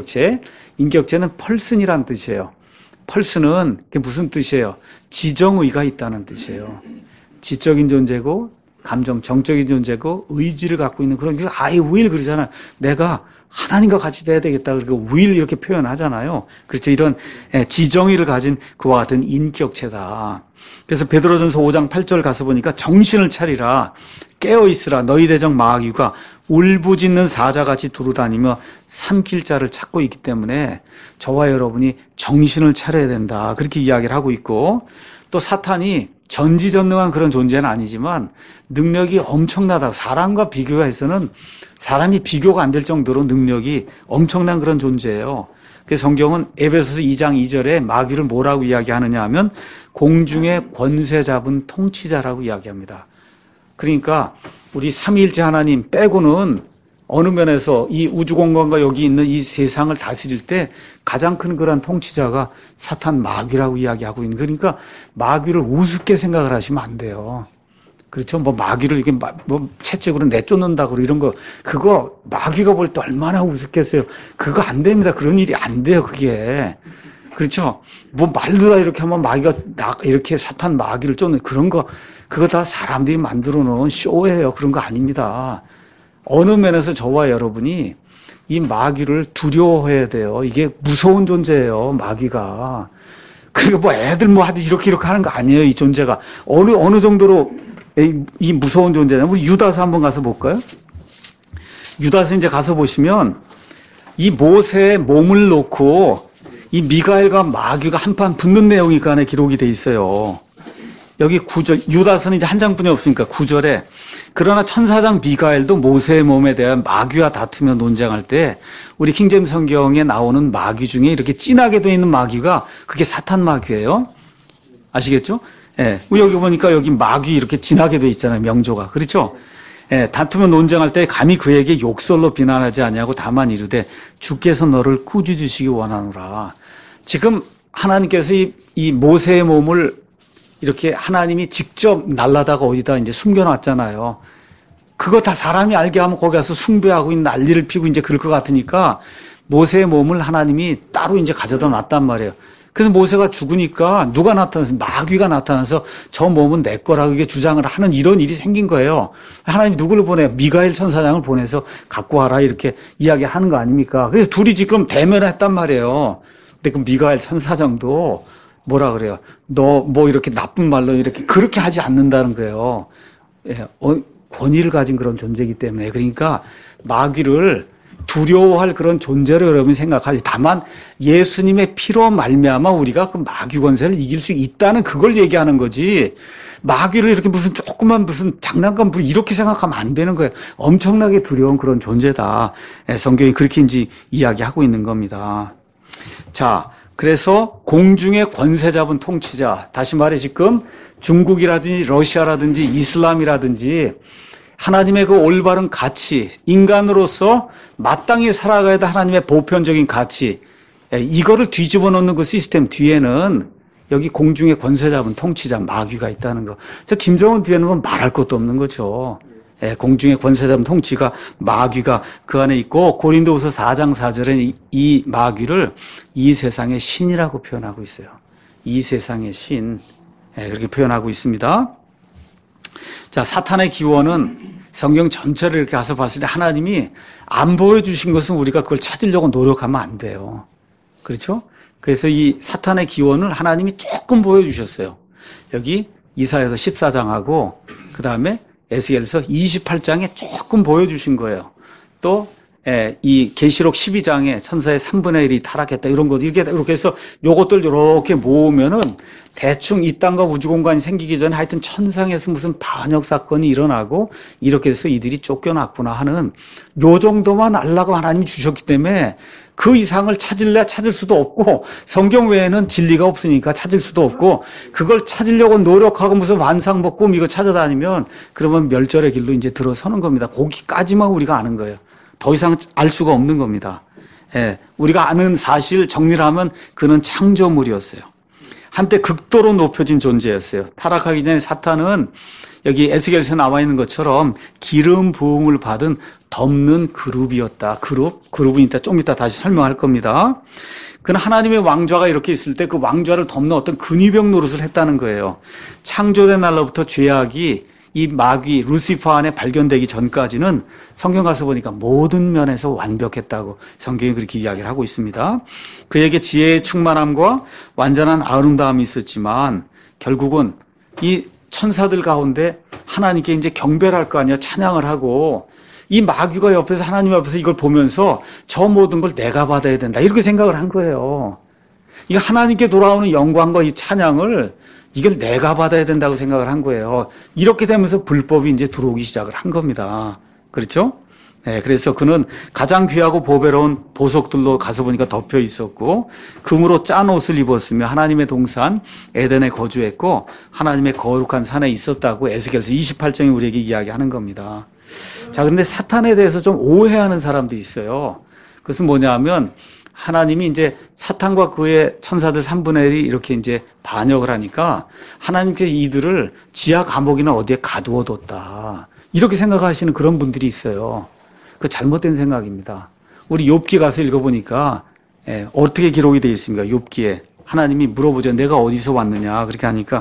인격체는 펄슨이라는 뜻이에요. 펄슨은 그게 무슨 뜻이에요? 지정의가 있다는 뜻이에요. 지적인 존재고 감정, 정적인 존재고 의지를 갖고 있는 그런 I will 그러잖아요. 내가 하나님과 같이 돼야 되겠다. 그리고 will 이렇게 표현하잖아요. 그렇죠. 이런 지정의를 가진 그와 같은 인격체다. 그래서 베드로전서 5장 8절 가서 보니까 정신을 차리라. 깨어있으라. 너희 대적 마귀가 울부짖는 사자같이 두루다니며 삼킬 자를 찾고 있기 때문에 저와 여러분이 정신을 차려야 된다. 그렇게 이야기를 하고 있고 또 사탄이 전지전능한 그런 존재는 아니지만 능력이 엄청나다. 사람과 비교해서는 사람이 비교가 안 될 정도로 능력이 엄청난 그런 존재예요. 그래서 성경은 에베소서 2장 2절에 마귀를 뭐라고 이야기하느냐 하면 공중의 권세 잡은 통치자라고 이야기합니다. 그러니까 우리 삼위일체 하나님 빼고는 어느 면에서 이 우주공간과 여기 있는 이 세상을 다스릴 때 가장 큰 그런 통치자가 사탄 마귀라고 이야기하고 있는. 그러니까 마귀를 우습게 생각을 하시면 안 돼요. 그렇죠? 뭐 마귀를 이렇게 뭐 채찍으로 내쫓는다고 이런 거 그거 마귀가 볼 때 얼마나 우습겠어요. 그거 안 됩니다. 그런 일이 안 돼요. 그게. 그렇죠? 뭐 말로라 이렇게 하면 마귀가 이렇게 사탄 마귀를 쫓는 그런 거 그거 다 사람들이 만들어 놓은 쇼예요. 그런 거 아닙니다. 어느 면에서 저와 여러분이 이 마귀를 두려워해야 돼요. 이게 무서운 존재예요. 마귀가. 그리고 뭐 애들 뭐 하듯이 이렇게 하는 거 아니에요. 이 존재가. 어느 정도로 이 무서운 존재냐. 우리 유다서 한번 가서 볼까요? 유다서 이제 가서 보시면 이 모세의 몸을 놓고 이 미가엘과 마귀가 한판 붙는 내용이 그 안에 기록이 돼 있어요. 여기 9절, 유다서는 이제 한 장뿐이 없으니까 9절에 그러나 천사장 미가엘도 모세의 몸에 대한 마귀와 다투며 논쟁할 때 우리 킹제임스 성경에 나오는 마귀 중에 이렇게 진하게 되어 있는 마귀가 그게 사탄 마귀예요. 아시겠죠? 예. 여기 보니까 여기 마귀 이렇게 진하게 되어 있잖아요. 명조가. 그렇죠? 예, 다투며 논쟁할 때 감히 그에게 욕설로 비난하지 아니하고 다만 이르되 주께서 너를 꾸짖으시기 원하노라. 지금 하나님께서 이 모세의 몸을 이렇게 하나님이 직접 날라다가 어디다 이제 숨겨놨잖아요. 그거 다 사람이 알게 하면 거기 가서 숭배하고 난리를 피고 이제 그럴 것 같으니까 모세의 몸을 하나님이 따로 이제 가져다 놨단 말이에요. 그래서 모세가 죽으니까 누가 나타나서 마귀가 나타나서 저 몸은 내 거라고 이게 주장을 하는 이런 일이 생긴 거예요. 하나님이 누구를 보내요? 미가엘 천사장을 보내서 갖고 와라 이렇게 이야기하는 거 아닙니까? 그래서 둘이 지금 대면을 했단 말이에요. 근데 그 미가엘 천사장도 뭐라 그래요? 너 뭐 이렇게 나쁜 말로 이렇게 그렇게 하지 않는다는 거예요. 예, 권위를 가진 그런 존재이기 때문에. 그러니까 마귀를 두려워할 그런 존재로 여러분이 생각하지. 다만 예수님의 피로 말미암아 우리가 그 마귀 권세를 이길 수 있다는 그걸 얘기하는 거지. 마귀를 이렇게 무슨 조그만 무슨 장난감 이렇게 생각하면 안 되는 거예요. 엄청나게 두려운 그런 존재다. 성경이 그렇게 이제 이야기하고 있는 겁니다. 자, 그래서 공중의 권세 잡은 통치자. 다시 말해 지금 중국이라든지 러시아라든지 이슬람이라든지 하나님의 그 올바른 가치, 인간으로서 마땅히 살아가야 될 하나님의 보편적인 가치, 이거를 뒤집어 놓는 그 시스템 뒤에는 여기 공중의 권세 잡은 통치자 마귀가 있다는 거. 저 김정은 뒤에는 뭐 말할 것도 없는 거죠. 공중의 권세 잡은 통치가 마귀가 그 안에 있고 고린도후서 4장 4절에 이 마귀를 이 세상의 신이라고 표현하고 있어요. 이 세상의 신. 그렇게 표현하고 있습니다. 자, 사탄의 기원은 성경 전체를 이렇게 가서 봤을 때 하나님이 안 보여주신 것은 우리가 그걸 찾으려고 노력하면 안 돼요. 그렇죠? 그래서 이 사탄의 기원을 하나님이 조금 보여주셨어요. 여기 이사야서 14장하고 그 다음에 에스겔서 28장에 조금 보여주신 거예요. 또 이 계시록 12장에 천사의 3분의 1이 타락했다 이런 것 이렇게 해서 요것들 이렇게 모으면은 대충 이 땅과 우주 공간이 생기기 전에 하여튼 천상에서 무슨 반역 사건이 일어나고 이렇게 해서 이들이 쫓겨났구나 하는 요 정도만 알라고 하나님이 주셨기 때문에 그 이상을 찾을래 찾을 수도 없고 성경 외에는 진리가 없으니까 찾을 수도 없고 그걸 찾으려고 노력하고 무슨 환상복 꿈 이거 찾아다니면 그러면 멸절의 길로 이제 들어서는 겁니다. 거기까지만 우리가 아는 거예요. 더 이상 알 수가 없는 겁니다. 우리가 아는 사실 정리를 하면 그는 창조물이었어요. 한때 극도로 높여진 존재였어요. 타락하기 전에 사탄은 여기 에스겔에서 나와 있는 것처럼 기름 부음을 받은 덮는 그룹이었다. 그룹은 좀 이따 다시 설명할 겁니다. 그는 하나님의 왕좌가 이렇게 있을 때 그 왕좌를 덮는 어떤 근위병 노릇을 했다는 거예요. 창조된 날로부터 죄악이 이 마귀 루시퍼 안에 발견되기 전까지는 성경 가서 보니까 모든 면에서 완벽했다고 성경이 그렇게 이야기를 하고 있습니다. 그에게 지혜의 충만함과 완전한 아름다움이 있었지만 결국은 이 천사들 가운데 하나님께 이제 경배를 할 거 아니야. 찬양을 하고 이 마귀가 옆에서 하나님 앞에서 이걸 보면서 저 모든 걸 내가 받아야 된다 이렇게 생각을 한 거예요. 이 하나님께 돌아오는 영광과 이 찬양을 이걸 내가 받아야 된다고 생각을 한 거예요. 이렇게 되면서 불법이 이제 들어오기 시작을 한 겁니다. 그렇죠? 그래서 그는 가장 귀하고 보배로운 보석들로 가서 보니까 덮여 있었고 금으로 짠 옷을 입었으며 하나님의 동산 에덴에 거주했고 하나님의 거룩한 산에 있었다고 에스겔서 28장이 우리에게 이야기하는 겁니다. 자, 그런데 사탄에 대해서 좀 오해하는 사람들이 있어요. 그것은 뭐냐면 하나님이 이제 사탄과 그의 천사들 3분의 1이 이렇게 이제 반역을 하니까 하나님께서 이들을 지하 감옥이나 어디에 가두어뒀다. 이렇게 생각하시는 그런 분들이 있어요. 그 잘못된 생각입니다. 우리 욥기 가서 읽어보니까 어떻게 기록이 되어 있습니까? 욥기에 하나님이 물어보죠. 내가 어디서 왔느냐. 그렇게 하니까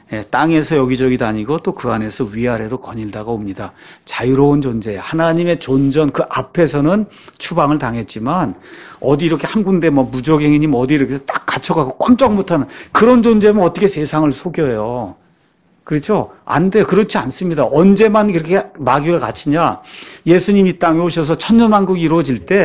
땅에서 여기저기 다니고 또 그 안에서 위아래로 거닐다가 옵니다. 자유로운 존재. 하나님의 존전 그 앞에서는 추방을 당했지만 어디 이렇게 한 군데 뭐 무적행이니 어디 이렇게 딱 갇혀가고 꼼짝 못하는 그런 존재면 어떻게 세상을 속여요. 그렇죠? 안 돼. 그렇지 않습니다. 언제만 그렇게 마귀가 갇히냐. 예수님이 이 땅에 오셔서 천년왕국이 이루어질 때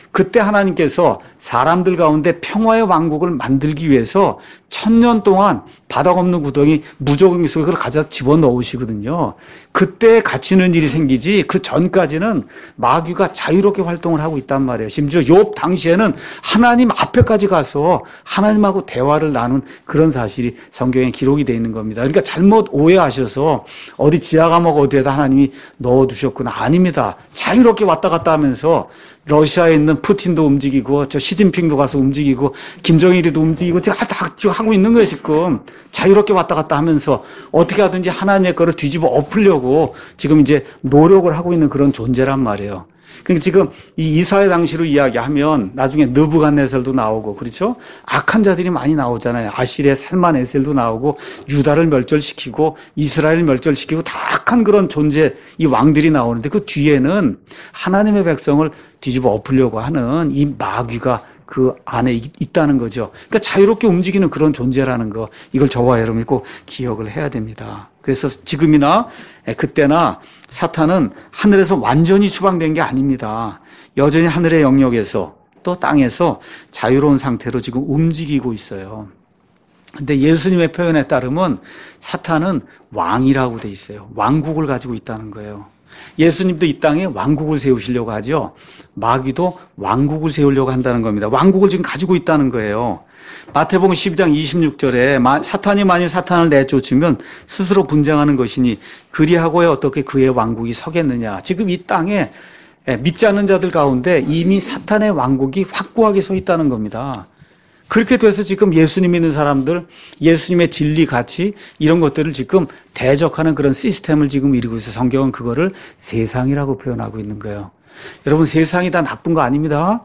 그때 하나님께서 사람들 가운데 평화의 왕국을 만들기 위해서 1000년 동안 바닥 없는 구덩이 무조건 속에 그걸 가져 집어넣으시거든요. 그때 갇히는 일이 생기지 그 전까지는 마귀가 자유롭게 활동을 하고 있단 말이에요. 심지어 욥 당시에는 하나님 앞에까지 가서 하나님하고 대화를 나눈 그런 사실이 성경에 기록이 되어 있는 겁니다. 그러니까 잘못 오해하셔서 어디 지하 감옥 어디에다 하나님이 넣어두셨구나. 아닙니다. 자유롭게 왔다 갔다 하면서 러시아에 있는 푸틴도 움직이고 저 시진핑도 가서 움직이고 김정일이도 움직이고 제가 다 하고 있는 거예요. 지금 자유롭게 왔다 갔다 하면서 어떻게 하든지 하나님의 거를 뒤집어 엎으려고 지금 이제 노력을 하고 있는 그런 존재란 말이에요. 그러니까 지금 이 이사야 당시로 이야기하면 나중에 느부갓네살도 나오고 그렇죠? 악한 자들이 많이 나오잖아요. 아시리아의 살만에셀도 나오고 유다를 멸절시키고 이스라엘을 멸절시키고 다 악한 그런 존재 이 왕들이 나오는데 그 뒤에는 하나님의 백성을 뒤집어 엎으려고 하는 이 마귀가 그 안에 있다는 거죠. 그러니까 자유롭게 움직이는 그런 존재라는 거 이걸 저와 여러분이 꼭 기억을 해야 됩니다. 그래서 지금이나 그때나 사탄은 하늘에서 완전히 추방된 게 아닙니다. 여전히 하늘의 영역에서 또 땅에서 자유로운 상태로 지금 움직이고 있어요. 근데 예수님의 표현에 따르면 사탄은 왕이라고 돼 있어요. 왕국을 가지고 있다는 거예요. 예수님도 이 땅에 왕국을 세우시려고 하죠. 마귀도 왕국을 세우려고 한다는 겁니다. 왕국을 지금 가지고 있다는 거예요. 마태복음 12장 26절에 사탄이 만일 사탄을 내쫓으면 스스로 분쟁하는 것이니 그리하고야 어떻게 그의 왕국이 서겠느냐. 지금 이 땅에 믿지 않는 자들 가운데 이미 사탄의 왕국이 확고하게 서 있다는 겁니다. 그렇게 돼서 지금 예수님 믿는 사람들, 예수님의 진리, 가치 이런 것들을 지금 대적하는 그런 시스템을 지금 이루고 있어서 성경은 그거를 세상이라고 표현하고 있는 거예요. 여러분 세상이 다 나쁜 거 아닙니다.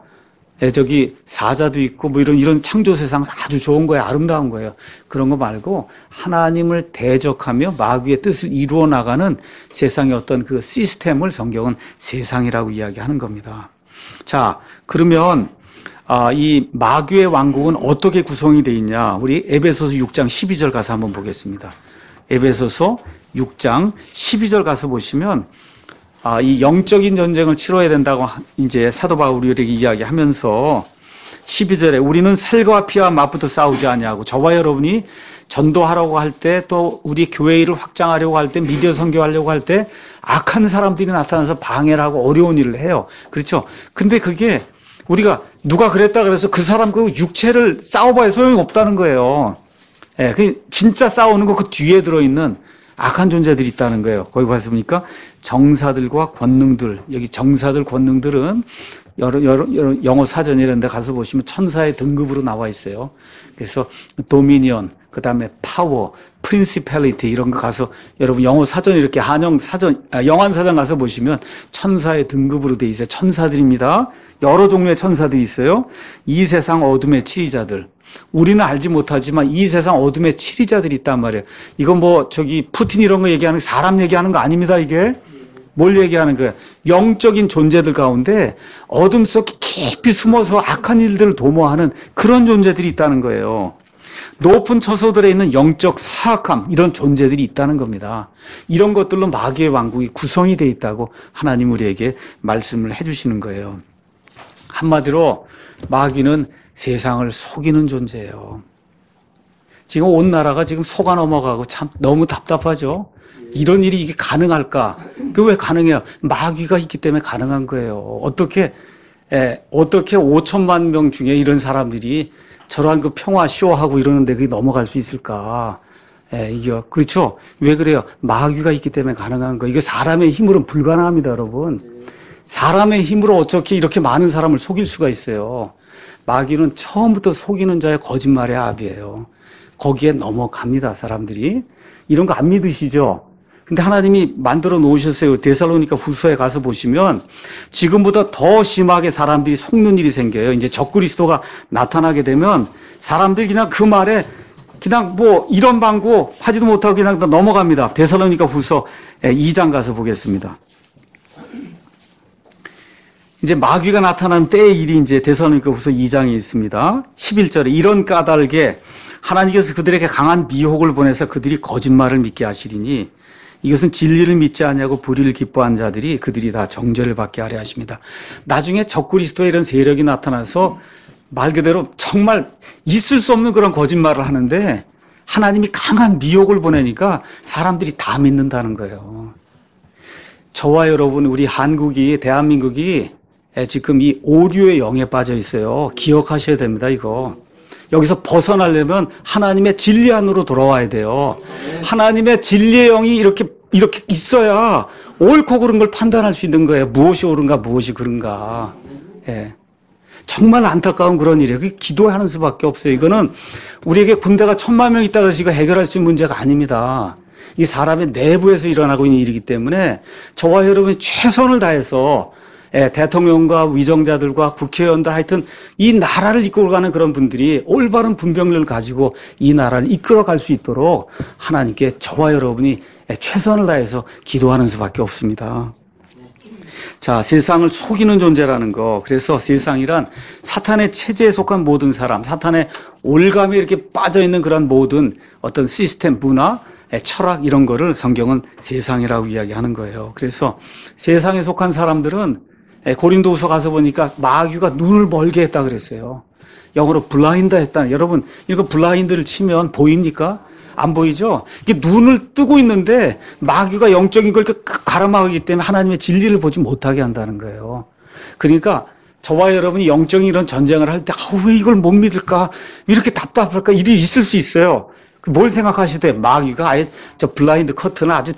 저기 사자도 있고 뭐 이런 창조 세상 아주 좋은 거예요. 아름다운 거예요. 그런 거 말고 하나님을 대적하며 마귀의 뜻을 이루어 나가는 세상의 어떤 그 시스템을 성경은 세상이라고 이야기하는 겁니다. 자, 그러면 이 마귀의 왕국은 어떻게 구성이 되어 있냐? 우리 에베소서 6장 12절 가서 한번 보겠습니다. 에베소서 6장 12절 가서 보시면 이 영적인 전쟁을 치러야 된다고 이제 사도 바울이 이렇게 이야기하면서 12절에 우리는 살과 피와 맞붙어 싸우지 아니하고 저와 여러분이 전도하려고 할 때 또 우리 교회 일을 확장하려고 할 때 미디어 선교하려고 할 때 악한 사람들이 나타나서 방해를 하고 어려운 일을 해요. 그렇죠? 근데 그게 우리가 누가 그랬다 그래서 그 사람 그 육체를 싸워봐야 소용이 없다는 거예요. 예, 그 진짜 싸우는 거 그 뒤에 들어있는 악한 존재들이 있다는 거예요. 거기 봤습니까? 정사들과 권능들. 여기 정사들, 권능들은 여러 영어 사전 이런 데 가서 보시면 천사의 등급으로 나와 있어요. 그래서 도미니언, 그 다음에 파워, 프린시팔리티 이런 거 가서 여러분 영어 사전 이렇게 영한 사전 가서 보시면 천사의 등급으로 돼 있어요. 천사들입니다. 여러 종류의 천사들이 있어요. 이 세상 어둠의 치리자들. 우리는 알지 못하지만 이 세상 어둠의 치리자들이 있단 말이에요. 이건 뭐 푸틴 이런 거 얘기하는 사람 얘기하는 거 아닙니다. 이게 뭘 얘기하는 거예요? 영적인 존재들 가운데 어둠 속에 깊이 숨어서 악한 일들을 도모하는 그런 존재들이 있다는 거예요. 높은 처소들에 있는 영적 사악함 이런 존재들이 있다는 겁니다. 이런 것들로 마귀의 왕국이 구성이 되어 있다고 하나님 우리에게 말씀을 해주시는 거예요. 한마디로 마귀는 세상을 속이는 존재예요. 지금 온 나라가 지금 속아 넘어가고 참 너무 답답하죠. 이런 일이 이게 가능할까? 그 왜 가능해요? 마귀가 있기 때문에 가능한 거예요. 어떻게 5천만 명 중에 이런 사람들이 저러한 그 평화 쇼하고 이러는데 그게 넘어갈 수 있을까? 이게 그렇죠? 왜 그래요? 마귀가 있기 때문에 가능한 거예요. 이게 사람의 힘으로는 불가능합니다, 여러분. 사람의 힘으로 어떻게 이렇게 많은 사람을 속일 수가 있어요? 마귀는 처음부터 속이는 자의 거짓말의 압이에요. 거기에 넘어갑니다, 사람들이. 이런 거 안 믿으시죠? 근데 하나님이 만들어 놓으셨어요. 데살로니가 후서에 가서 보시면 지금보다 더 심하게 사람들이 속는 일이 생겨요. 이제 적그리스도가 나타나게 되면 사람들이 그냥 그 말에 그냥 뭐 이런 방구 하지도 못하고 그냥 넘어갑니다. 데살로니가 후서 2장 가서 보겠습니다. 이제 마귀가 나타난 때의 일이 이제 데살로니가 후서 2장에 있습니다. 11절에 이런 까닭에 하나님께서 그들에게 강한 미혹을 보내서 그들이 거짓말을 믿게 하시리니 이것은 진리를 믿지 아니하고 불의를 기뻐한 자들이 그들이 다 정죄를 받게 하려 하십니다. 나중에 적그리스도의 이런 세력이 나타나서 말 그대로 정말 있을 수 없는 그런 거짓말을 하는데 하나님이 강한 미혹을 보내니까 사람들이 다 믿는다는 거예요. 저와 여러분, 우리 한국이, 대한민국이 지금 이 오류의 영에 빠져 있어요. 기억하셔야 됩니다, 이거. 여기서 벗어나려면 하나님의 진리 안으로 돌아와야 돼요. 하나님의 진리의 영이 이렇게 있어야 옳고 그른 걸 판단할 수 있는 거예요. 무엇이 옳은가, 무엇이 그른가. 예. 정말 안타까운 그런 일이에요. 기도하는 수밖에 없어요. 이거는 우리에게 군대가 1000만 명 있다고 해서 이거 해결할 수 있는 문제가 아닙니다. 이 사람의 내부에서 일어나고 있는 일이기 때문에 저와 여러분이 최선을 다해서 대통령과 위정자들과 국회의원들 하여튼 이 나라를 이끌어가는 그런 분들이 올바른 분별력을 가지고 이 나라를 이끌어갈 수 있도록 하나님께 저와 여러분이 최선을 다해서 기도하는 수밖에 없습니다. 자, 세상을 속이는 존재라는 거. 그래서 세상이란 사탄의 체제에 속한 모든 사람, 사탄의 올감에 이렇게 빠져있는 그런 모든 어떤 시스템, 문화, 철학 이런 거를 성경은 세상이라고 이야기하는 거예요. 그래서 세상에 속한 사람들은 고린도후서 가서 보니까 마귀가 눈을 멀게 했다 그랬어요. 영어로 블라인드 했다. 여러분, 이거 블라인드를 치면 보입니까? 안 보이죠? 이게 눈을 뜨고 있는데 마귀가 영적인 걸 가로막기 때문에 하나님의 진리를 보지 못하게 한다는 거예요. 그러니까 저와 여러분이 영적인 이런 전쟁을 할 때 왜 이걸 못 믿을까? 이렇게 답답할까? 일이 있을 수 있어요. 뭘 생각하시되 마귀가 아예 저 블라인드 커튼을 아주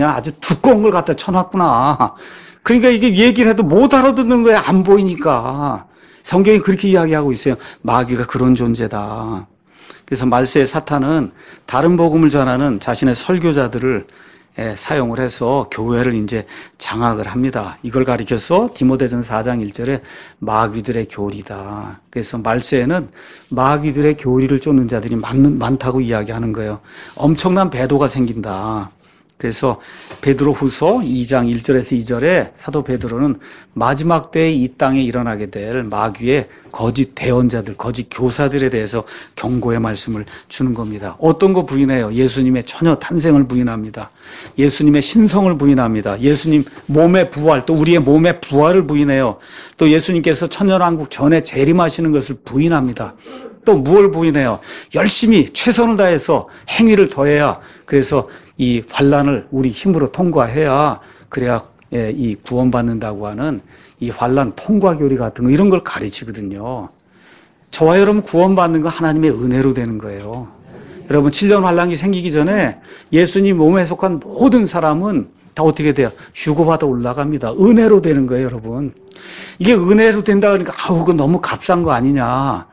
두꺼운 걸 갖다 쳐놨구나. 그러니까 이게 얘기를 해도 못 알아듣는 거예요. 안 보이니까. 성경이 그렇게 이야기하고 있어요. 마귀가 그런 존재다. 그래서 말세의 사탄은 다른 복음을 전하는 자신의 설교자들을 사용을 해서 교회를 이제 장악을 합니다. 이걸 가리켜서 디모데전 4장 1절에 마귀들의 교리다. 그래서 말세에는 마귀들의 교리를 쫓는 자들이 많다고 이야기하는 거예요. 엄청난 배도가 생긴다. 그래서 베드로후서 2장 1절에서 2절에 사도 베드로는 마지막 때에 이 땅에 일어나게 될 마귀의 거짓 대언자들, 거짓 교사들에 대해서 경고의 말씀을 주는 겁니다. 어떤 거 부인해요? 예수님의 처녀 탄생을 부인합니다. 예수님의 신성을 부인합니다. 예수님 몸의 부활, 또 우리의 몸의 부활을 부인해요. 또 예수님께서 천년왕국 전에 재림하시는 것을 부인합니다. 또 무엇을 부인해요? 열심히 최선을 다해서 행위를 더해야, 그래서 이 환난을 우리 힘으로 통과해야 그래야 이 구원받는다고 하는 이 환난 통과 교리 같은 거 이런 걸 가르치거든요. 저와 여러분 구원받는 거 하나님의 은혜로 되는 거예요. 여러분 7년 환난이 생기기 전에 예수님 몸에 속한 모든 사람은 다 어떻게 돼요? 휴거받아 올라갑니다. 은혜로 되는 거예요, 여러분. 이게 은혜로 된다 그러니까 그거 너무 값싼 거 아니냐.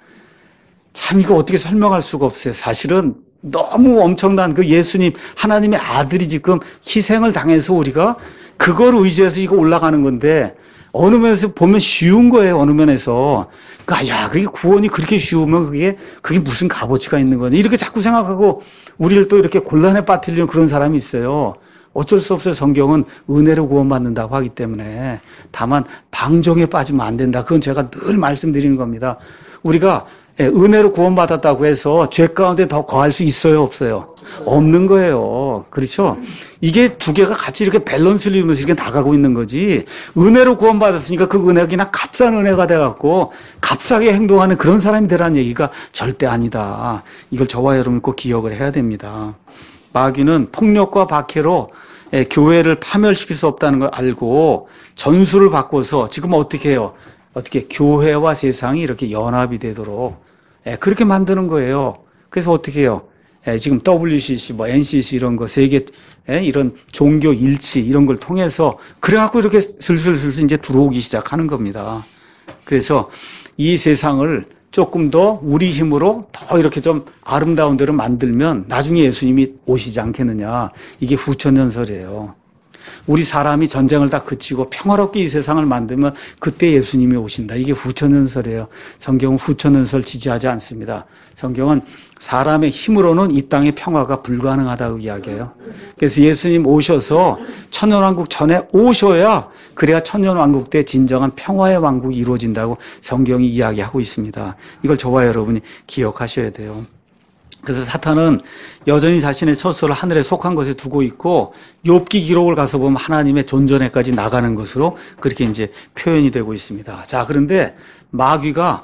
참 이거 어떻게 설명할 수가 없어요. 사실은 너무 엄청난 그 예수님 하나님의 아들이 지금 희생을 당해서 우리가 그걸 의지해서 이거 올라가는 건데 어느 면에서 보면 쉬운 거예요. 어느 면에서. 그러니까 그게 구원이 그렇게 쉬우면 그게 무슨 값어치가 있는 거냐. 이렇게 자꾸 생각하고 우리를 또 이렇게 곤란에 빠뜨리는 그런 사람이 있어요. 어쩔 수 없어요. 성경은 은혜로 구원받는다고 하기 때문에. 다만 방종에 빠지면 안 된다. 그건 제가 늘 말씀드리는 겁니다. 우리가 은혜로 구원받았다고 해서 죄 가운데 더 거할 수 있어요, 없어요? 없는 거예요. 그렇죠? 이게 두 개가 같이 이렇게 밸런스를 이루면서 이렇게 나가고 있는 거지. 은혜로 구원받았으니까 그 은혜가 그냥 값싼 은혜가 돼갖고 값싸게 행동하는 그런 사람이 되라는 얘기가 절대 아니다. 이걸 저와 여러분 꼭 기억을 해야 됩니다. 마귀는 폭력과 박해로 교회를 파멸시킬 수 없다는 걸 알고 전술을 바꿔서 지금 어떻게 해요? 어떻게 교회와 세상이 이렇게 연합이 되도록 그렇게 만드는 거예요. 그래서 어떻게 해요? 지금 WCC, NCC 이런 거 세계 이런 종교 일치 이런 걸 통해서 그래갖고 이렇게 슬슬 이제 들어오기 시작하는 겁니다. 그래서 이 세상을 조금 더 우리 힘으로 더 이렇게 좀 아름다운 데로 만들면 나중에 예수님이 오시지 않겠느냐. 이게 후천연설이에요. 우리 사람이 전쟁을 다 그치고 평화롭게 이 세상을 만들면 그때 예수님이 오신다. 이게 후천연설이에요. 성경은 후천연설 지지하지 않습니다. 성경은 사람의 힘으로는 이 땅의 평화가 불가능하다고 이야기해요. 그래서 예수님 오셔서 천년왕국 전에 오셔야 그래야 천년왕국 때 진정한 평화의 왕국이 이루어진다고 성경이 이야기하고 있습니다. 이걸 저와 여러분이 기억하셔야 돼요. 그래서 사탄은 여전히 자신의 처소를 하늘에 속한 것에 두고 있고 욥기 기록을 가서 보면 하나님의 존전에까지 나가는 것으로 그렇게 이제 표현이 되고 있습니다. 자, 그런데 마귀가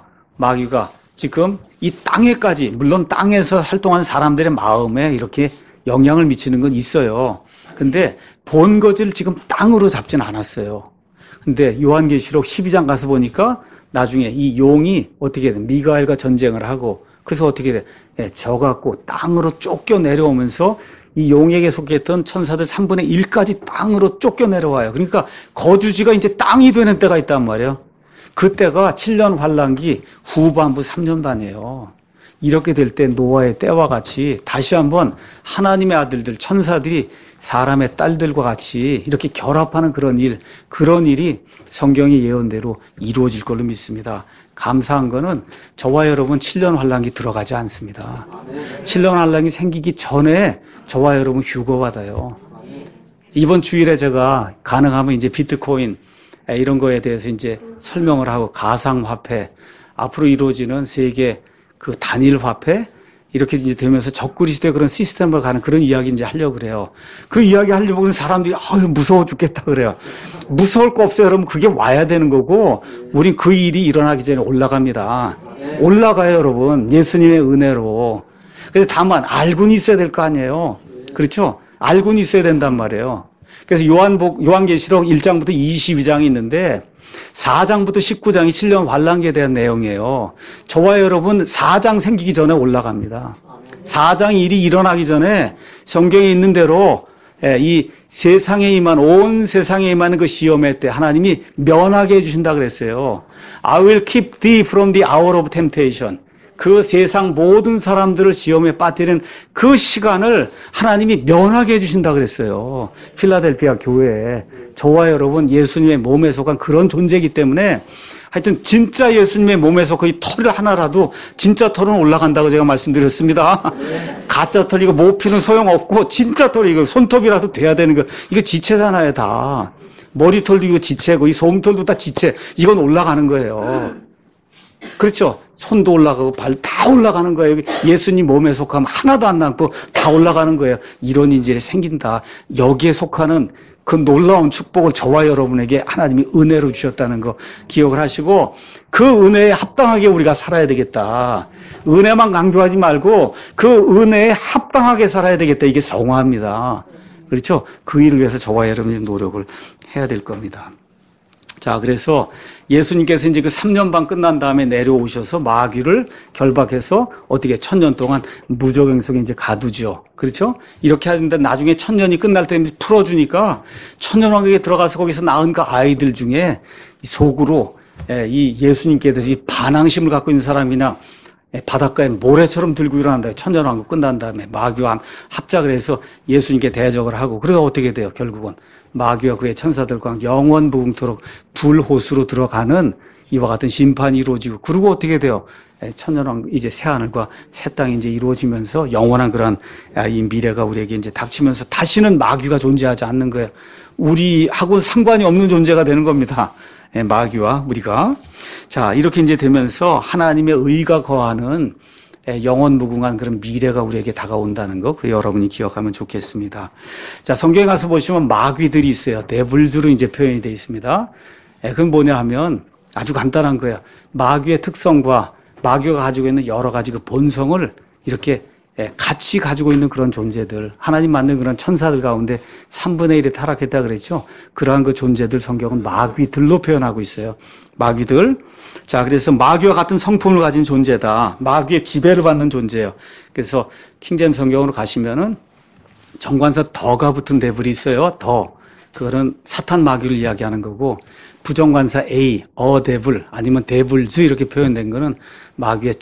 지금 이 땅에까지, 물론 땅에서 활동하는 사람들의 마음에 이렇게 영향을 미치는 건 있어요. 근데 본거지를 지금 땅으로 잡지는 않았어요. 근데 요한계시록 12장 가서 보니까 나중에 이 용이 어떻게 돼? 미가엘과 전쟁을 하고 그래서 어떻게 돼? 져갖고 땅으로 쫓겨 내려오면서 이 용에게 속했던 천사들 3분의 1까지 땅으로 쫓겨 내려와요. 그러니까 거주지가 이제 땅이 되는 때가 있단 말이에요. 그때가 7년 환란기 후반부 3년 반이에요. 이렇게 될 때 노아의 때와 같이 다시 한번 하나님의 아들들, 천사들이 사람의 딸들과 같이 이렇게 결합하는 그런 일이 성경의 예언대로 이루어질 걸로 믿습니다. 감사한 거는 저와 여러분 7년 환란기 들어가지 않습니다. 7년 환란기 생기기 전에 저와 여러분 휴거받아요. 이번 주일에 제가 가능하면 이제 비트코인 이런 거에 대해서 이제 설명을 하고 가상화폐, 앞으로 이루어지는 세계 그 단일 화폐 이렇게 이제 되면서 적그리스도의 그런 시스템을 가는 그런 이야기 이제 하려고 그래요. 그 이야기 하려고 하는 사람들이 무서워 죽겠다 그래요. 무서울 거 없어요. 여러분 그게 와야 되는 거고 우린 그 일이 일어나기 전에 올라갑니다. 올라가요, 여러분. 예수님의 은혜로. 그래서 다만 알고는 있어야 될 거 아니에요. 그렇죠? 알고는 있어야 된단 말이에요. 그래서 요한계시록 1장부터 22장이 있는데 4장부터 19장이 7년 환란기에 대한 내용이에요. 저와 여러분 4장 생기기 전에 올라갑니다. 4장 일이 일어나기 전에 성경에 있는 대로 이 세상에 임한 온 세상에 임하는 그 시험의 때 하나님이 면하게 해주신다 그랬어요. I will keep thee from the hour of temptation. 그 세상 모든 사람들을 시험에 빠뜨리는 그 시간을 하나님이 면하게 해주신다 그랬어요. 필라델피아 교회에 저와 여러분 예수님의 몸에 속한 그런 존재이기 때문에 하여튼 진짜 예수님의 몸에 속한 이 털 하나라도 진짜 털은 올라간다고 제가 말씀드렸습니다. 가짜 털 이거 모피는 소용없고 진짜 털 이거 손톱이라도 돼야 되는 거 이거 지체잖아요 다. 머리털도 이거 지체고 이 솜털도 다 지체. 이건 올라가는 거예요. 그렇죠. 손도 올라가고 발 다 올라가는 거예요. 예수님 몸에 속하면 하나도 안 남고 다 올라가는 거예요. 이런 인질이 생긴다. 여기에 속하는 그 놀라운 축복을 저와 여러분에게 하나님이 은혜로 주셨다는 거 기억을 하시고 그 은혜에 합당하게 우리가 살아야 되겠다. 은혜만 강조하지 말고 그 은혜에 합당하게 살아야 되겠다. 이게 성화입니다. 그렇죠. 그 일을 위해서 저와 여러분이 노력을 해야 될 겁니다. 자, 그래서 예수님께서 이제 그 3년 반 끝난 다음에 내려오셔서 마귀를 결박해서 어떻게 1000년 동안 무적행성에 이제 가두죠. 그렇죠? 이렇게 하는데 나중에 1000년이 끝날 때 풀어주니까 천년왕국에 들어가서 거기서 낳은 그 아이들 중에 속으로 이 예수님께 대해서 이 반항심을 갖고 있는 사람이나 바닷가에 모래처럼 들고 일어난다. 천년왕국 끝난 다음에 마귀와 합작을 해서 예수님께 대적을 하고 그래서 어떻게 돼요? 결국은 마귀와 그의 천사들과 영원무궁토록 불호수로 들어가는 이와 같은 심판이 이루어지고 그리고 어떻게 돼요? 천년왕국 이제 새 하늘과 새 땅이 이제 이루어지면서 영원한 그런 이 미래가 우리에게 이제 닥치면서 다시는 마귀가 존재하지 않는 거예요. 우리하고는 상관이 없는 존재가 되는 겁니다. 마귀와 우리가. 자, 이렇게 이제 되면서 하나님의 의가 거하는 영원무궁한 그런 미래가 우리에게 다가온다는 거, 그 여러분이 기억하면 좋겠습니다. 자, 성경에 가서 보시면 마귀들이 있어요. 데블즈로 이제 표현이 되어 있습니다. 그건 뭐냐 하면 아주 간단한 거예요. 마귀의 특성과 마귀가 가지고 있는 여러 가지 그 본성을 이렇게 같이 가지고 있는 그런 존재들, 하나님 만든 그런 천사들 가운데 3분의 1이 타락했다 그랬죠. 그러한 그 존재들 성경은 마귀들로 표현하고 있어요. 마귀들. 자, 그래서 마귀와 같은 성품을 가진 존재다. 마귀의 지배를 받는 존재예요. 그래서 킹제임스 성경으로 가시면은 정관사 더가 붙은 데블이 있어요. 더. 그거는 사탄 마귀를 이야기하는 거고 부정관사 A, 데블 아니면 데블즈 이렇게 표현된 거는 마귀의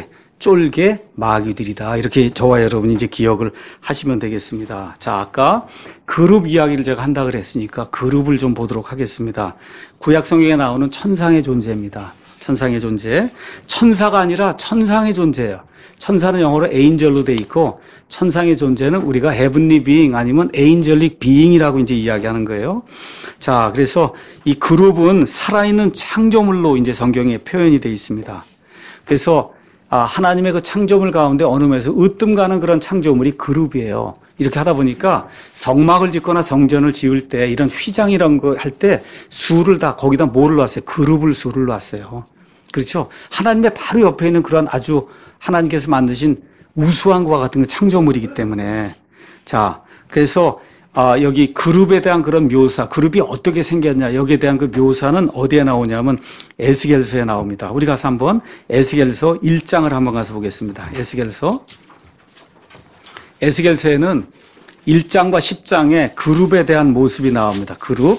쫄개 마귀들이다. 이렇게 저와 여러분이 이제 기억을 하시면 되겠습니다. 자, 아까 그룹 이야기를 제가 한다 그랬으니까 그룹을 좀 보도록 하겠습니다. 구약 성경에 나오는 천상의 존재입니다. 천상의 존재. 천사가 아니라 천상의 존재예요. 천사는 영어로 에인젤로 돼 있고 천상의 존재는 우리가 heavenly being 아니면 angelic being이라고 이제 이야기하는 거예요. 자, 그래서 이 그룹은 살아있는 창조물로 이제 성경에 표현이 돼 있습니다. 그래서 하나님의 그 창조물 가운데 어느 면에서 으뜸 가는 그런 창조물이 그룹이에요. 이렇게 하다 보니까 성막을 짓거나 성전을 지을 때 이런 휘장이란 거 할 때 수를 다 거기다 뭐를 놨어요? 그룹을 수를 놨어요. 그렇죠? 하나님의 바로 옆에 있는 그런 아주 하나님께서 만드신 우수한 것과 같은 그 창조물이기 때문에. 자, 그래서 여기 그룹에 대한 그런 묘사, 그룹이 어떻게 생겼냐, 여기에 대한 그 묘사는 어디에 나오냐면 에스겔서에 나옵니다. 우리 가서 한번 에스겔서 1장을 한번 가서 보겠습니다. 에스겔서에는 1장과 10장에 그룹에 대한 모습이 나옵니다.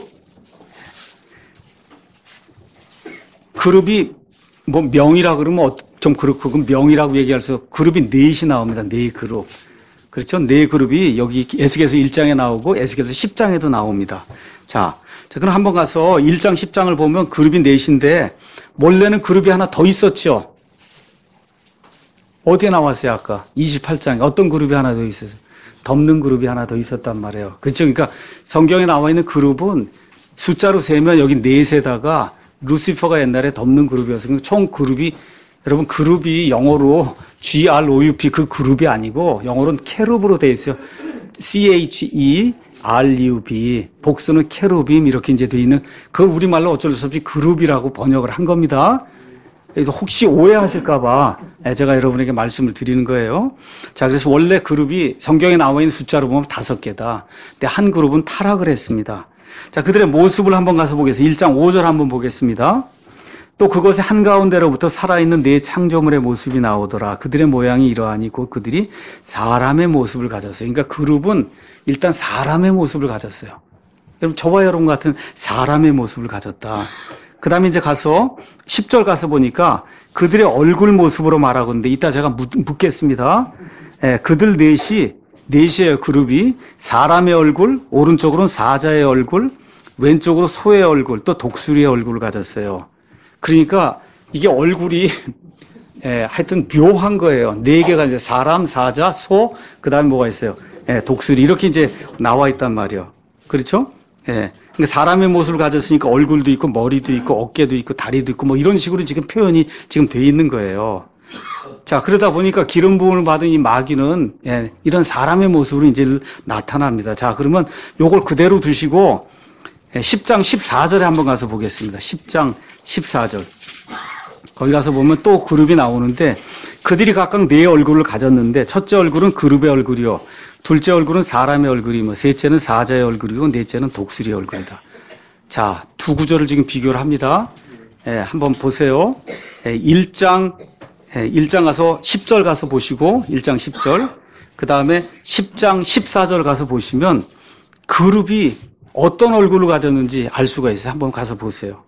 그룹이 뭐 명이라 그러면 좀 그렇고, 그 명이라고 얘기할 수, 그룹이 넷이 나옵니다. 네 그룹. 그렇죠? 네 그룹이 여기 에스겔서 1장에 나오고 에스겔서 10장에도 나옵니다. 자, 그럼 한번 가서 1장, 10장을 보면 그룹이 넷인데 원래는 그룹이 하나 더 있었죠? 어디에 나왔어요, 아까? 28장에. 어떤 그룹이 하나 더 있었어요? 덮는 그룹이 하나 더 있었단 말이에요. 그렇죠? 그러니까 성경에 나와 있는 그룹은 숫자로 세면 여기 넷에다가 루시퍼가 옛날에 덮는 그룹이었어요. 총 그룹이, 여러분 그룹이 영어로 GROUP 그 그룹이 아니고 영어로는 캐룹으로 되어 있어요. CHERUB. 복수는 캐루빔 이렇게 이제 되어 있는, 그걸 우리말로 어쩔 수 없이 그룹이라고 번역을 한 겁니다. 그래서 혹시 오해하실까봐 제가 여러분에게 말씀을 드리는 거예요. 자, 그래서 원래 그룹이 성경에 나와 있는 숫자로 보면 5개다. 근데 한 그룹은 타락을 했습니다. 자, 그들의 모습을 한번 가서 보겠습니다. 1장 5절 한번 보겠습니다. 또 그것의 한가운데로부터 살아있는 네 창조물의 모습이 나오더라. 그들의 모양이 이러하니 곧 그들이 사람의 모습을 가졌어요. 그러니까 그룹은 일단 사람의 모습을 가졌어요. 여러분, 저와 여러분 같은 사람의 모습을 가졌다. 그 다음에 이제 가서 10절 가서 보니까 그들의 얼굴 모습으로 말하고 있는데 이따 제가 묻겠습니다. 그들 넷이에요, 그룹이. 사람의 얼굴, 오른쪽으로는 사자의 얼굴, 왼쪽으로 소의 얼굴, 또 독수리의 얼굴을 가졌어요. 그러니까 이게 얼굴이 하여튼 묘한 거예요. 4개가 이제 사람, 사자, 소, 그 다음에 뭐가 있어요? 독수리. 이렇게 이제 나와 있단 말이에요. 그렇죠? 그러니까 사람의 모습을 가졌으니까 얼굴도 있고 머리도 있고 어깨도 있고 다리도 있고 뭐 이런 식으로 지금 표현이 지금 돼 있는 거예요. 자, 그러다 보니까 기름 부음을 받은 이 마귀는 이런 사람의 모습으로 이제 나타납니다. 자, 그러면 요걸 그대로 두시고 10장 14절에 한번 가서 보겠습니다. 10장 14절. 거기 가서 보면 또 그룹이 나오는데 그들이 각각 네 얼굴을 가졌는데 첫째 얼굴은 그룹의 얼굴이요. 둘째 얼굴은 사람의 얼굴이며 셋째는 사자의 얼굴이고 넷째는 독수리의 얼굴이다. 자, 두 구절을 지금 비교를 합니다. 한번 보세요. 1장 가서 10절 가서 보시고 1장 10절. 그 다음에 10장 14절 가서 보시면 그룹이 어떤 얼굴을 가졌는지 알 수가 있어요. 한번 가서 보세요.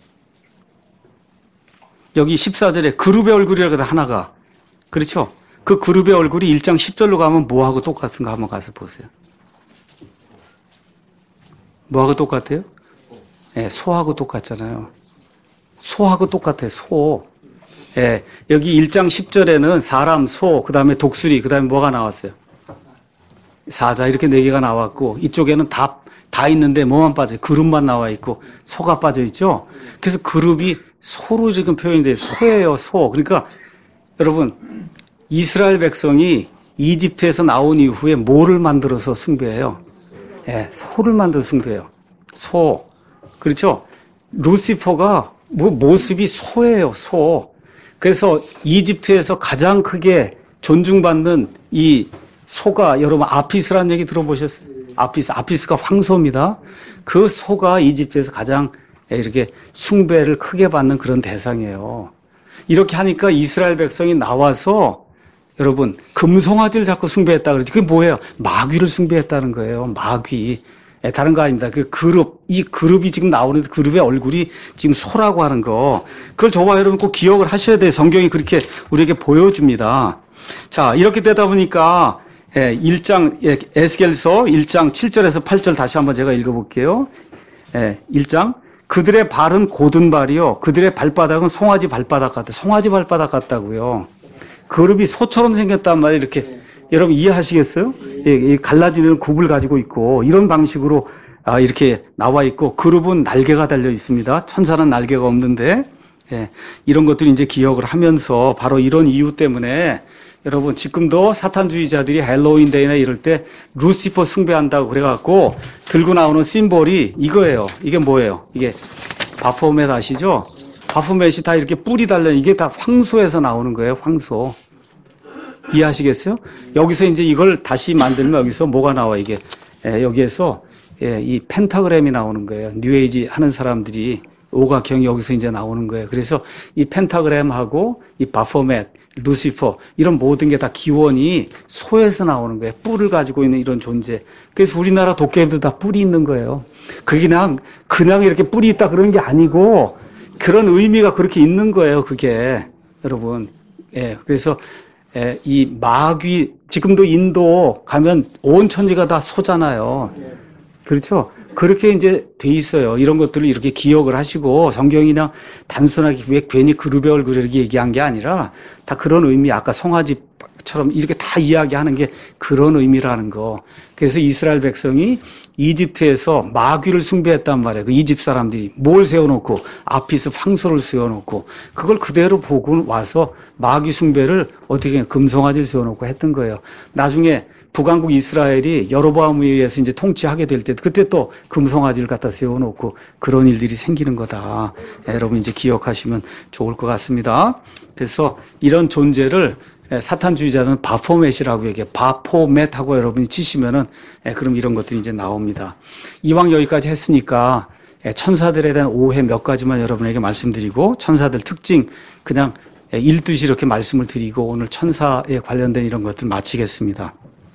여기 14절에 그룹의 얼굴이라고 하나가, 그렇죠? 그 그룹의 얼굴이 1장 10절로 가면 뭐하고 똑같은가 한번 가서 보세요. 뭐하고 똑같아요? 소하고 똑같잖아요. 소하고 똑같아요. 소. 여기 1장 10절에는 사람, 소, 그 다음에 독수리, 그 다음에 뭐가 나왔어요? 사자, 이렇게 4개가 나왔고, 이쪽에는 다 있는데 뭐만 빠져요? 그룹만 나와 있고, 소가 빠져 있죠? 그래서 그룹이 소로 지금 표현이 돼요. 소예요, 소. 그러니까, 여러분, 이스라엘 백성이 이집트에서 나온 이후에 뭐를 만들어서 숭배해요? 소를 만들어서 숭배해요. 소. 그렇죠? 루시퍼가 모습이 소예요, 소. 그래서 이집트에서 가장 크게 존중받는 이 소가, 여러분 아피스라는 얘기 들어보셨어요? 아피스가 황소입니다. 그 소가 이집트에서 가장 이렇게 숭배를 크게 받는 그런 대상이에요. 이렇게 하니까 이스라엘 백성이 나와서 여러분 금송아지를 자꾸 숭배했다 그러죠. 그게 뭐예요? 마귀를 숭배했다는 거예요. 마귀. 다른 거 아닙니다. 이 그룹이 지금 나오는 그룹의 얼굴이 지금 소라고 하는 거. 그걸 저와 여러분 꼭 기억을 하셔야 돼요. 성경이 그렇게 우리에게 보여줍니다. 자, 이렇게 되다 보니까 에스겔서 1장 7절에서 8절 다시 한번 제가 읽어볼게요. 1장. 그들의 발은 고든 발이요. 그들의 발바닥은 송아지 발바닥 같다. 송아지 발바닥 같다고요. 그룹이 소처럼 생겼단 말이에요. 이렇게. 여러분 이해하시겠어요? 갈라지는 굽을 가지고 있고 이런 방식으로 이렇게 나와 있고 그룹은 날개가 달려 있습니다. 천사는 날개가 없는데 예, 이런 것들이 이제 기억을 하면서 바로 이런 이유 때문에 여러분 지금도 사탄주의자들이 헬로윈 데이나 이럴 때 루시퍼 숭배한다고 그래갖고 들고 나오는 심볼이 이거예요. 이게 뭐예요? 이게 바포멧 아시죠? 바포멧이 다 이렇게 뿔이 달려 이게 다 황소에서 나오는 거예요. 황소. 이해하시겠어요? 여기서 이제 이걸 다시 만들면 여기서 뭐가 나와 이게 여기에서 이 펜타그램이 나오는 거예요. 뉴에이지 하는 사람들이 오각형이 여기서 이제 나오는 거예요. 그래서 이 펜타그램하고 이 바포멧, 루시퍼 이런 모든 게 다 기원이 소에서 나오는 거예요. 뿔을 가지고 있는 이런 존재. 그래서 우리나라 도깨비도 다 뿔이 있는 거예요. 그게 그냥 이렇게 뿔이 있다 그런 게 아니고 그런 의미가 그렇게 있는 거예요. 그게 여러분. 그래서 이 마귀 지금도 인도 가면 온 천지가 다 소잖아요. 그렇죠? 그렇게 이제 돼 있어요. 이런 것들을 이렇게 기억을 하시고 성경이 그냥 단순하게 왜 괜히 그룹의 얼굴을 이렇게 얘기한 게 아니라 다 그런 의미, 아까 송아지처럼 이렇게 다 이야기하는 게 그런 의미라는 거. 그래서 이스라엘 백성이 이집트에서 마귀를 숭배했단 말이에요. 그 이집 사람들이 뭘 세워놓고 아피스 황소를 세워놓고 그걸 그대로 보고 와서 마귀 숭배를 어떻게 금송아지를 세워놓고 했던 거예요. 나중에 북왕국 이스라엘이 여로보암에 의해서 이제 통치하게 될 때 그때 또 금송아지를 갖다 세워놓고 그런 일들이 생기는 거다. 여러분 이제 기억하시면 좋을 것 같습니다. 그래서 이런 존재를 사탄주의자는 바포멧이라고 얘기해요. 바포멧하고 여러분이 치시면은 그럼 이런 것들이 이제 나옵니다. 이왕 여기까지 했으니까 천사들에 대한 오해 몇 가지만 여러분에게 말씀드리고 천사들 특징 그냥 읽듯이 이렇게 말씀을 드리고 오늘 천사에 관련된 이런 것들 마치겠습니다.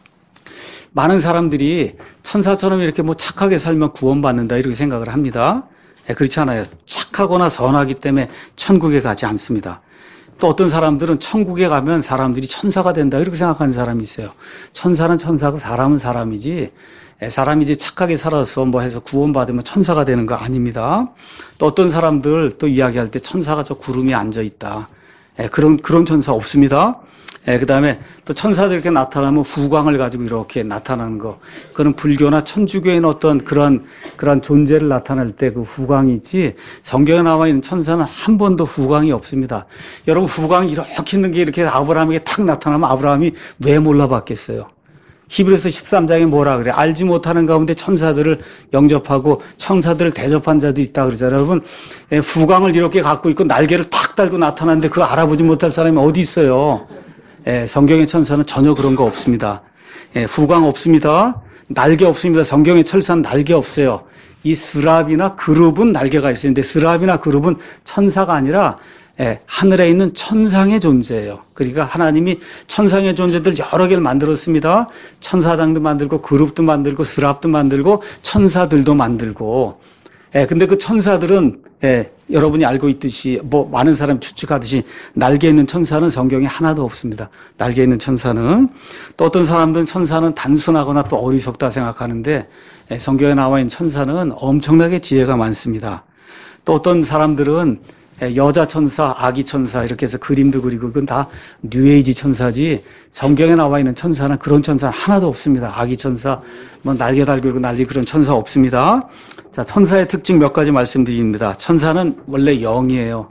많은 사람들이 천사처럼 이렇게 뭐 착하게 살면 구원받는다 이렇게 생각을 합니다. 그렇지 않아요. 착하거나 선하기 때문에 천국에 가지 않습니다. 또 어떤 사람들은 천국에 가면 사람들이 천사가 된다 이렇게 생각하는 사람이 있어요. 천사는 천사고 사람은 사람이지 사람이 이제 착하게 살아서 뭐 해서 구원받으면 천사가 되는 거 아닙니다. 또 어떤 사람들 또 이야기할 때 천사가 저 구름에 앉아 있다. 그런 천사 없습니다. 그 다음에 또 천사들 이렇게 나타나면 후광을 가지고 이렇게 나타나는 거. 그건 불교나 천주교인 어떤 그런 존재를 나타낼 때 그 후광이 있지, 성경에 나와 있는 천사는 한 번도 후광이 없습니다. 여러분, 후광이 이렇게 있는 게 이렇게 아브라함에게 탁 나타나면 아브라함이 왜 몰라봤겠어요? 히브리서 13장에 뭐라 그래? 알지 못하는 가운데 천사들을 영접하고 천사들을 대접한 자도 있다 그러잖아요. 여러분, 후광을 이렇게 갖고 있고 날개를 탁 달고 나타나는데 그거 알아보지 못할 사람이 어디 있어요? 성경의 천사는 전혀 그런 거 없습니다. 후광 없습니다. 날개 없습니다. 성경의 천사는 날개 없어요. 이 스랍이나 그룹은 날개가 있어요. 근데 스랍이나 그룹은 천사가 아니라 하늘에 있는 천상의 존재예요. 그러니까 하나님이 천상의 존재들 여러 개를 만들었습니다. 천사장도 만들고 그룹도 만들고 스랍도 만들고 천사들도 만들고. 근데 그 천사들은 여러분이 알고 있듯이 뭐 많은 사람이 추측하듯이 날개 있는 천사는 성경에 하나도 없습니다. 날개 있는 천사는. 또 어떤 사람들은 천사는 단순하거나 또 어리석다 생각하는데 성경에 나와 있는 천사는 엄청나게 지혜가 많습니다. 또 어떤 사람들은 여자 천사, 아기 천사 이렇게 해서 그림도 그리고 그건 다 뉴에이지 천사지 성경에 나와 있는 천사는 그런 천사는 하나도 없습니다. 아기 천사, 뭐 날개 달고 날리 그런 천사 없습니다. 자, 천사의 특징 몇 가지 말씀드립니다. 천사는 원래 영이에요.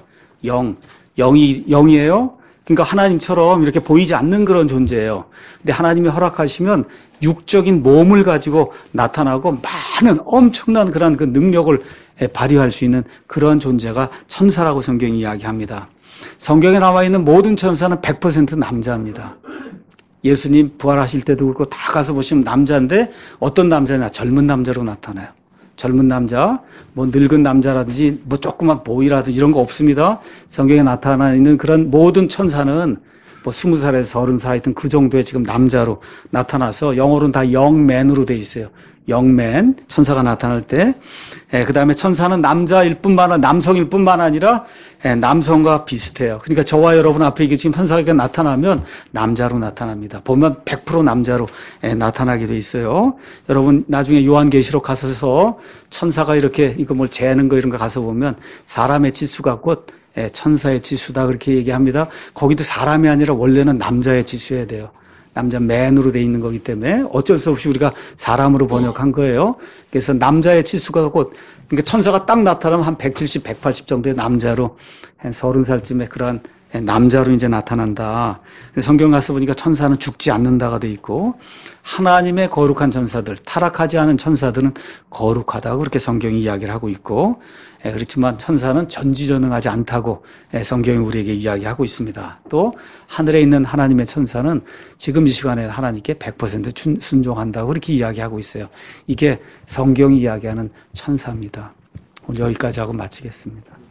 영이에요. 그러니까 하나님처럼 이렇게 보이지 않는 그런 존재예요. 근데 하나님이 허락하시면 육적인 몸을 가지고 나타나고 많은 엄청난 그런 그 능력을 발휘할 수 있는 그런 존재가 천사라고 성경이 이야기합니다. 성경에 나와 있는 모든 천사는 100% 남자입니다. 예수님 부활하실 때도 그렇고 다 가서 보시면 남자인데 어떤 남자냐? 젊은 남자로 나타나요. 젊은 남자, 뭐 늙은 남자라든지 뭐 조그만 보이라든지 이런 거 없습니다. 성경에 나타나 있는 그런 모든 천사는 뭐 20살에서 30살 하여튼 그 정도의 지금 남자로 나타나서 영어로는 다 영맨으로 돼 있어요. 영맨, 천사가 나타날 때. 그 다음에 천사는 남성일 뿐만 아니라 남성과 비슷해요. 그러니까 저와 여러분 앞에 이게 지금 천사가 나타나면 남자로 나타납니다. 보면 100% 남자로 나타나게 돼 있어요. 여러분 나중에 요한계시록 가셔서 천사가 이렇게 이거 뭘 재는 거 이런 거 가서 보면 사람의 지수 같고 천사의 지수다 그렇게 얘기합니다. 거기도 사람이 아니라 원래는 남자의 지수여야 돼요. 남자 man으로 돼 있는 거기 때문에 어쩔 수 없이 우리가 사람으로 번역한 거예요. 그래서 남자의 치수가 곧 그러니까 천사가 딱 나타나면 한 170, 180 정도의 남자로 한 30살쯤에 그러한 남자로 이제 나타난다. 성경 가서 보니까 천사는 죽지 않는다가 돼 있고 하나님의 거룩한 천사들, 타락하지 않은 천사들은 거룩하다고 그렇게 성경이 이야기를 하고 있고 그렇지만 천사는 전지전능하지 않다고 성경이 우리에게 이야기하고 있습니다. 또 하늘에 있는 하나님의 천사는 지금 이 시간에 하나님께 100% 순종한다고 그렇게 이야기하고 있어요. 이게 성경이 이야기하는 천사입니다. 오늘 여기까지 하고 마치겠습니다.